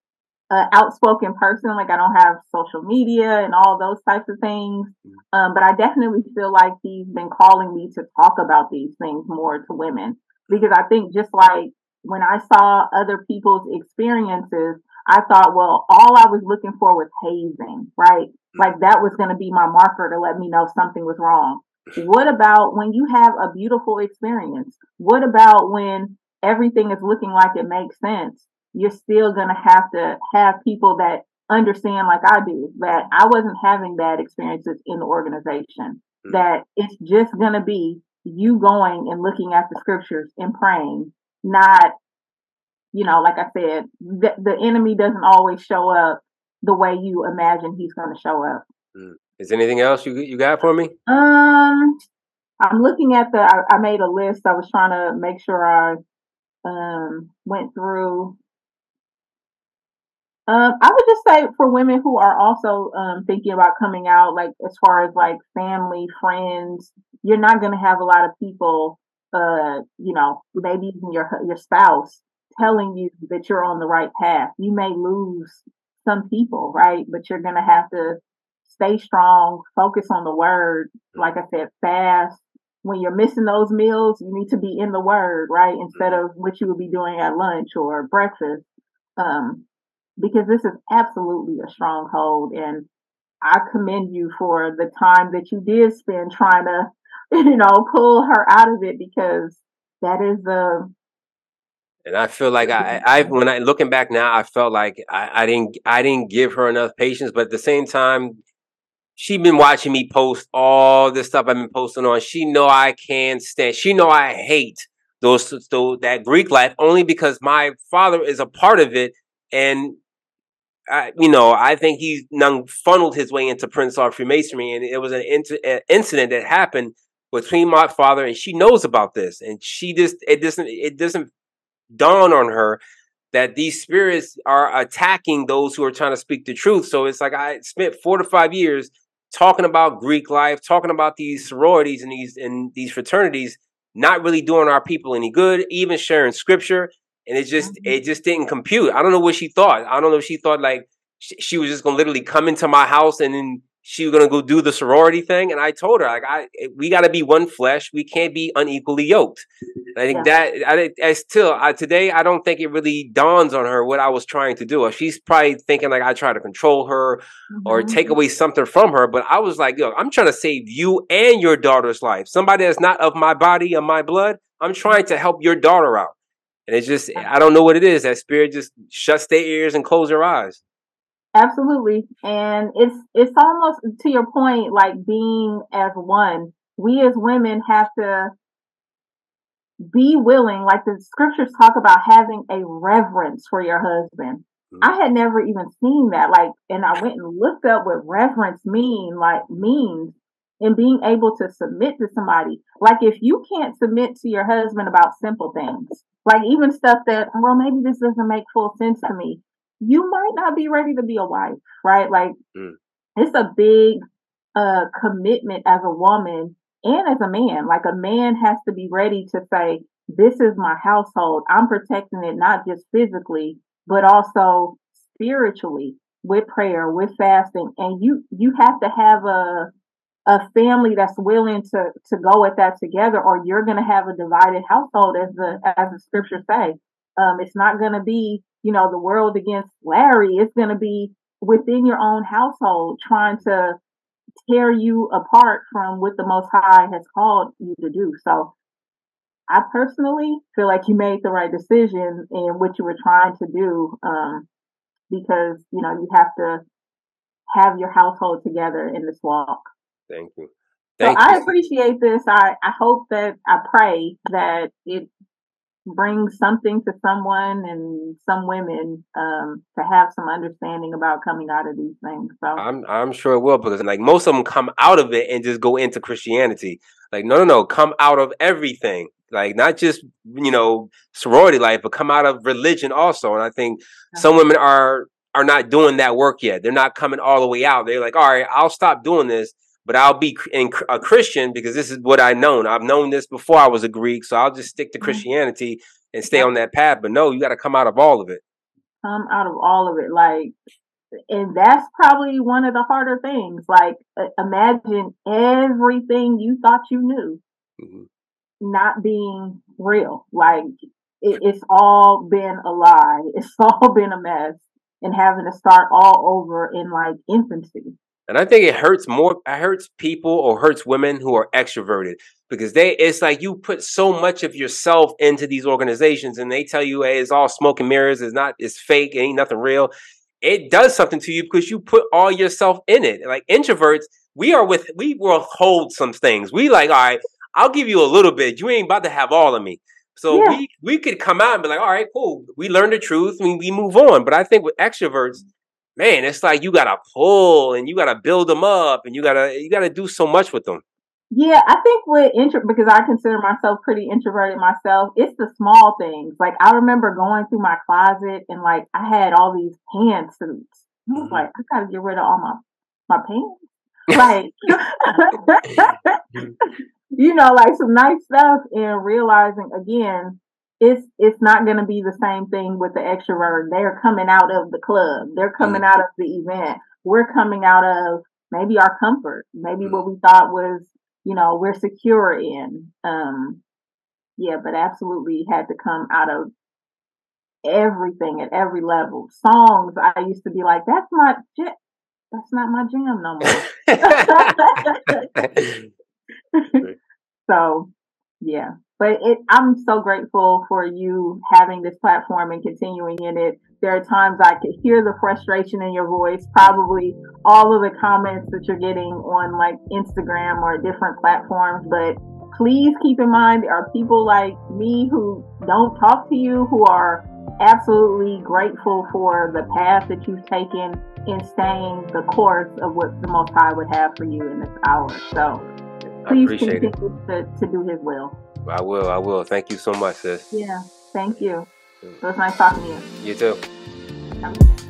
a outspoken person. Like, I don't have social media and all those types of things. Um, but I definitely feel like He's been calling me to talk about these things more to women, because I think just like when I saw other people's experiences, I thought, well, all I was looking for was hazing, right? Like, that was going to be my marker to let me know something was wrong. What about when you have a beautiful experience? What about when everything is looking like it makes sense? You're still going to have to have people that understand, like I do, that I wasn't having bad experiences in the organization, that it's just going to be you going and looking at the scriptures and praying, not, you know, like I said, the, the enemy doesn't always show up the way you imagine he's going to show up. Mm. Is there anything else you you got for me? Um, I'm looking at the. I, I made a list. I was trying to make sure I um went through. Um, I would just say for women who are also um thinking about coming out, like as far as like family, friends, you're not going to have a lot of people, uh, you know, maybe even your your spouse telling you that you're on the right path. You may lose some people, right? But you're going to have to stay strong, focus on the word. Like I said, fast. When you're missing those meals, you need to be in the word, right? Instead of what you would be doing at lunch or breakfast. Um, because this is absolutely a stronghold. And I commend you for the time that you did spend trying to, you know, pull her out of it, because that is the. And I feel like I, I, when I looking back now, I felt like I, I didn't, I didn't give her enough patience. But at the same time, she been watching me post all this stuff I've been posting on. She know I can't stand. She know I hate those, those that Greek life only because my father is a part of it. And I, you know, I think he funneled his way into Prince Art Freemasonry, and it was an, inter- an incident that happened between my father, and she knows about this, and she just it doesn't it doesn't dawn on her that these spirits are attacking those who are trying to speak the truth. So it's like I spent four to five years talking about Greek life, talking about these sororities and these and these fraternities, not really doing our people any good, even sharing scripture. And it just mm-hmm. it just didn't compute. I don't know what she thought. I don't know if she thought like she, she was just gonna literally come into my house and then she was gonna go do the sorority thing. And I told her like I we got to be one flesh. We can't be unequally yoked. And I think yeah. that I, I still I, today I don't think it really dawns on her what I was trying to do. She's probably thinking like I try to control her mm-hmm. or take away something from her. But I was like, yo, I'm trying to save you and your daughter's life. Somebody that's not of my body or my blood. I'm trying to help your daughter out. And it's just, I don't know what it is. That spirit just shuts their ears and closes their eyes. Absolutely. And it's it's almost to your point, like being as one. We as women have to be willing, like the scriptures talk about having a reverence for your husband. Mm-hmm. I had never even seen that. Like, and I went and looked up what reverence mean, like means. And being able to submit to somebody. Like if you can't submit to your husband about simple things, like even stuff that, well, maybe this doesn't make full sense to me, you might not be ready to be a wife, right? Like mm. it's a big uh, commitment as a woman and as a man. Like a man has to be ready to say, this is my household. I'm protecting it, not just physically, but also spiritually with prayer, with fasting. And you, you have to have a, a family that's willing to to go at that together, or you're going to have a divided household, as the as the scriptures say. Um, it's not going to be, you know, the world against Larry. It's going to be within your own household, trying to tear you apart from what the Most High has called you to do. So, I personally feel like you made the right decision in what you were trying to do, um, because you know you have to have your household together in this walk. Thank you. Thank so you. I appreciate this. I, I hope that I pray that it brings something to someone and some women um, to have some understanding about coming out of these things. So I'm I'm sure it will, because like most of them come out of it and just go into Christianity. Like no no no, come out of everything. Like not just you know sorority life, but come out of religion also. And I think okay. some women are are not doing that work yet. They're not coming all the way out. They're like, all right, I'll stop doing this, but I'll be in a Christian because this is what I've known. I've known this before I was a Greek, so I'll just stick to Christianity and stay on that path. But no, you got to come out of all of it. Come out of all of it. Like, and that's probably one of the harder things. Like, uh, imagine everything you thought you knew mm-hmm. not being real. Like, it, it's all been a lie. It's all been a mess. And having to start all over in like infancy. And I think it hurts more, it hurts people or hurts women who are extroverted, because they, it's like you put so much of yourself into these organizations and they tell you, hey, it's all smoke and mirrors. It's not, it's fake. It ain't nothing real. It does something to you because you put all yourself in it. Like introverts, we are with, we will hold some things. We like, all right, I'll give you a little bit. You ain't about to have all of me. So yeah. we, we could come out and be like, all right, cool. We learn the truth and we move on. But I think with extroverts, man, it's like you gotta pull and you gotta build them up and you gotta you gotta do so much with them. Yeah, I think with intro because I consider myself pretty introverted myself. It's the small things. Like I remember going through my closet and like I had all these pantsuits. I was mm-hmm. like, I gotta get rid of all my my pants. Like, you know, like some nice stuff, and realizing again. It's it's not going to be the same thing with the extrovert. They're coming out of the club. They're coming mm. out of the event. We're coming out of maybe our comfort, maybe mm. what we thought was, you know, we're secure in. Um, yeah, but absolutely had to come out of everything at every level. Songs, I used to be like, that's my, that's not my jam no more. So, yeah. But it, I'm so grateful for you having this platform and continuing in it. There are times I could hear the frustration in your voice, probably all of the comments that you're getting on like Instagram or different platforms. But please keep in mind there are people like me who don't talk to you, who are absolutely grateful for the path that you've taken in staying the course of what the Most High would have for you in this hour. So please continue to, to do His will. I will. I will. Thank you so much, sis. Yeah. Thank you. It was nice talking to you. You too. Have a good day.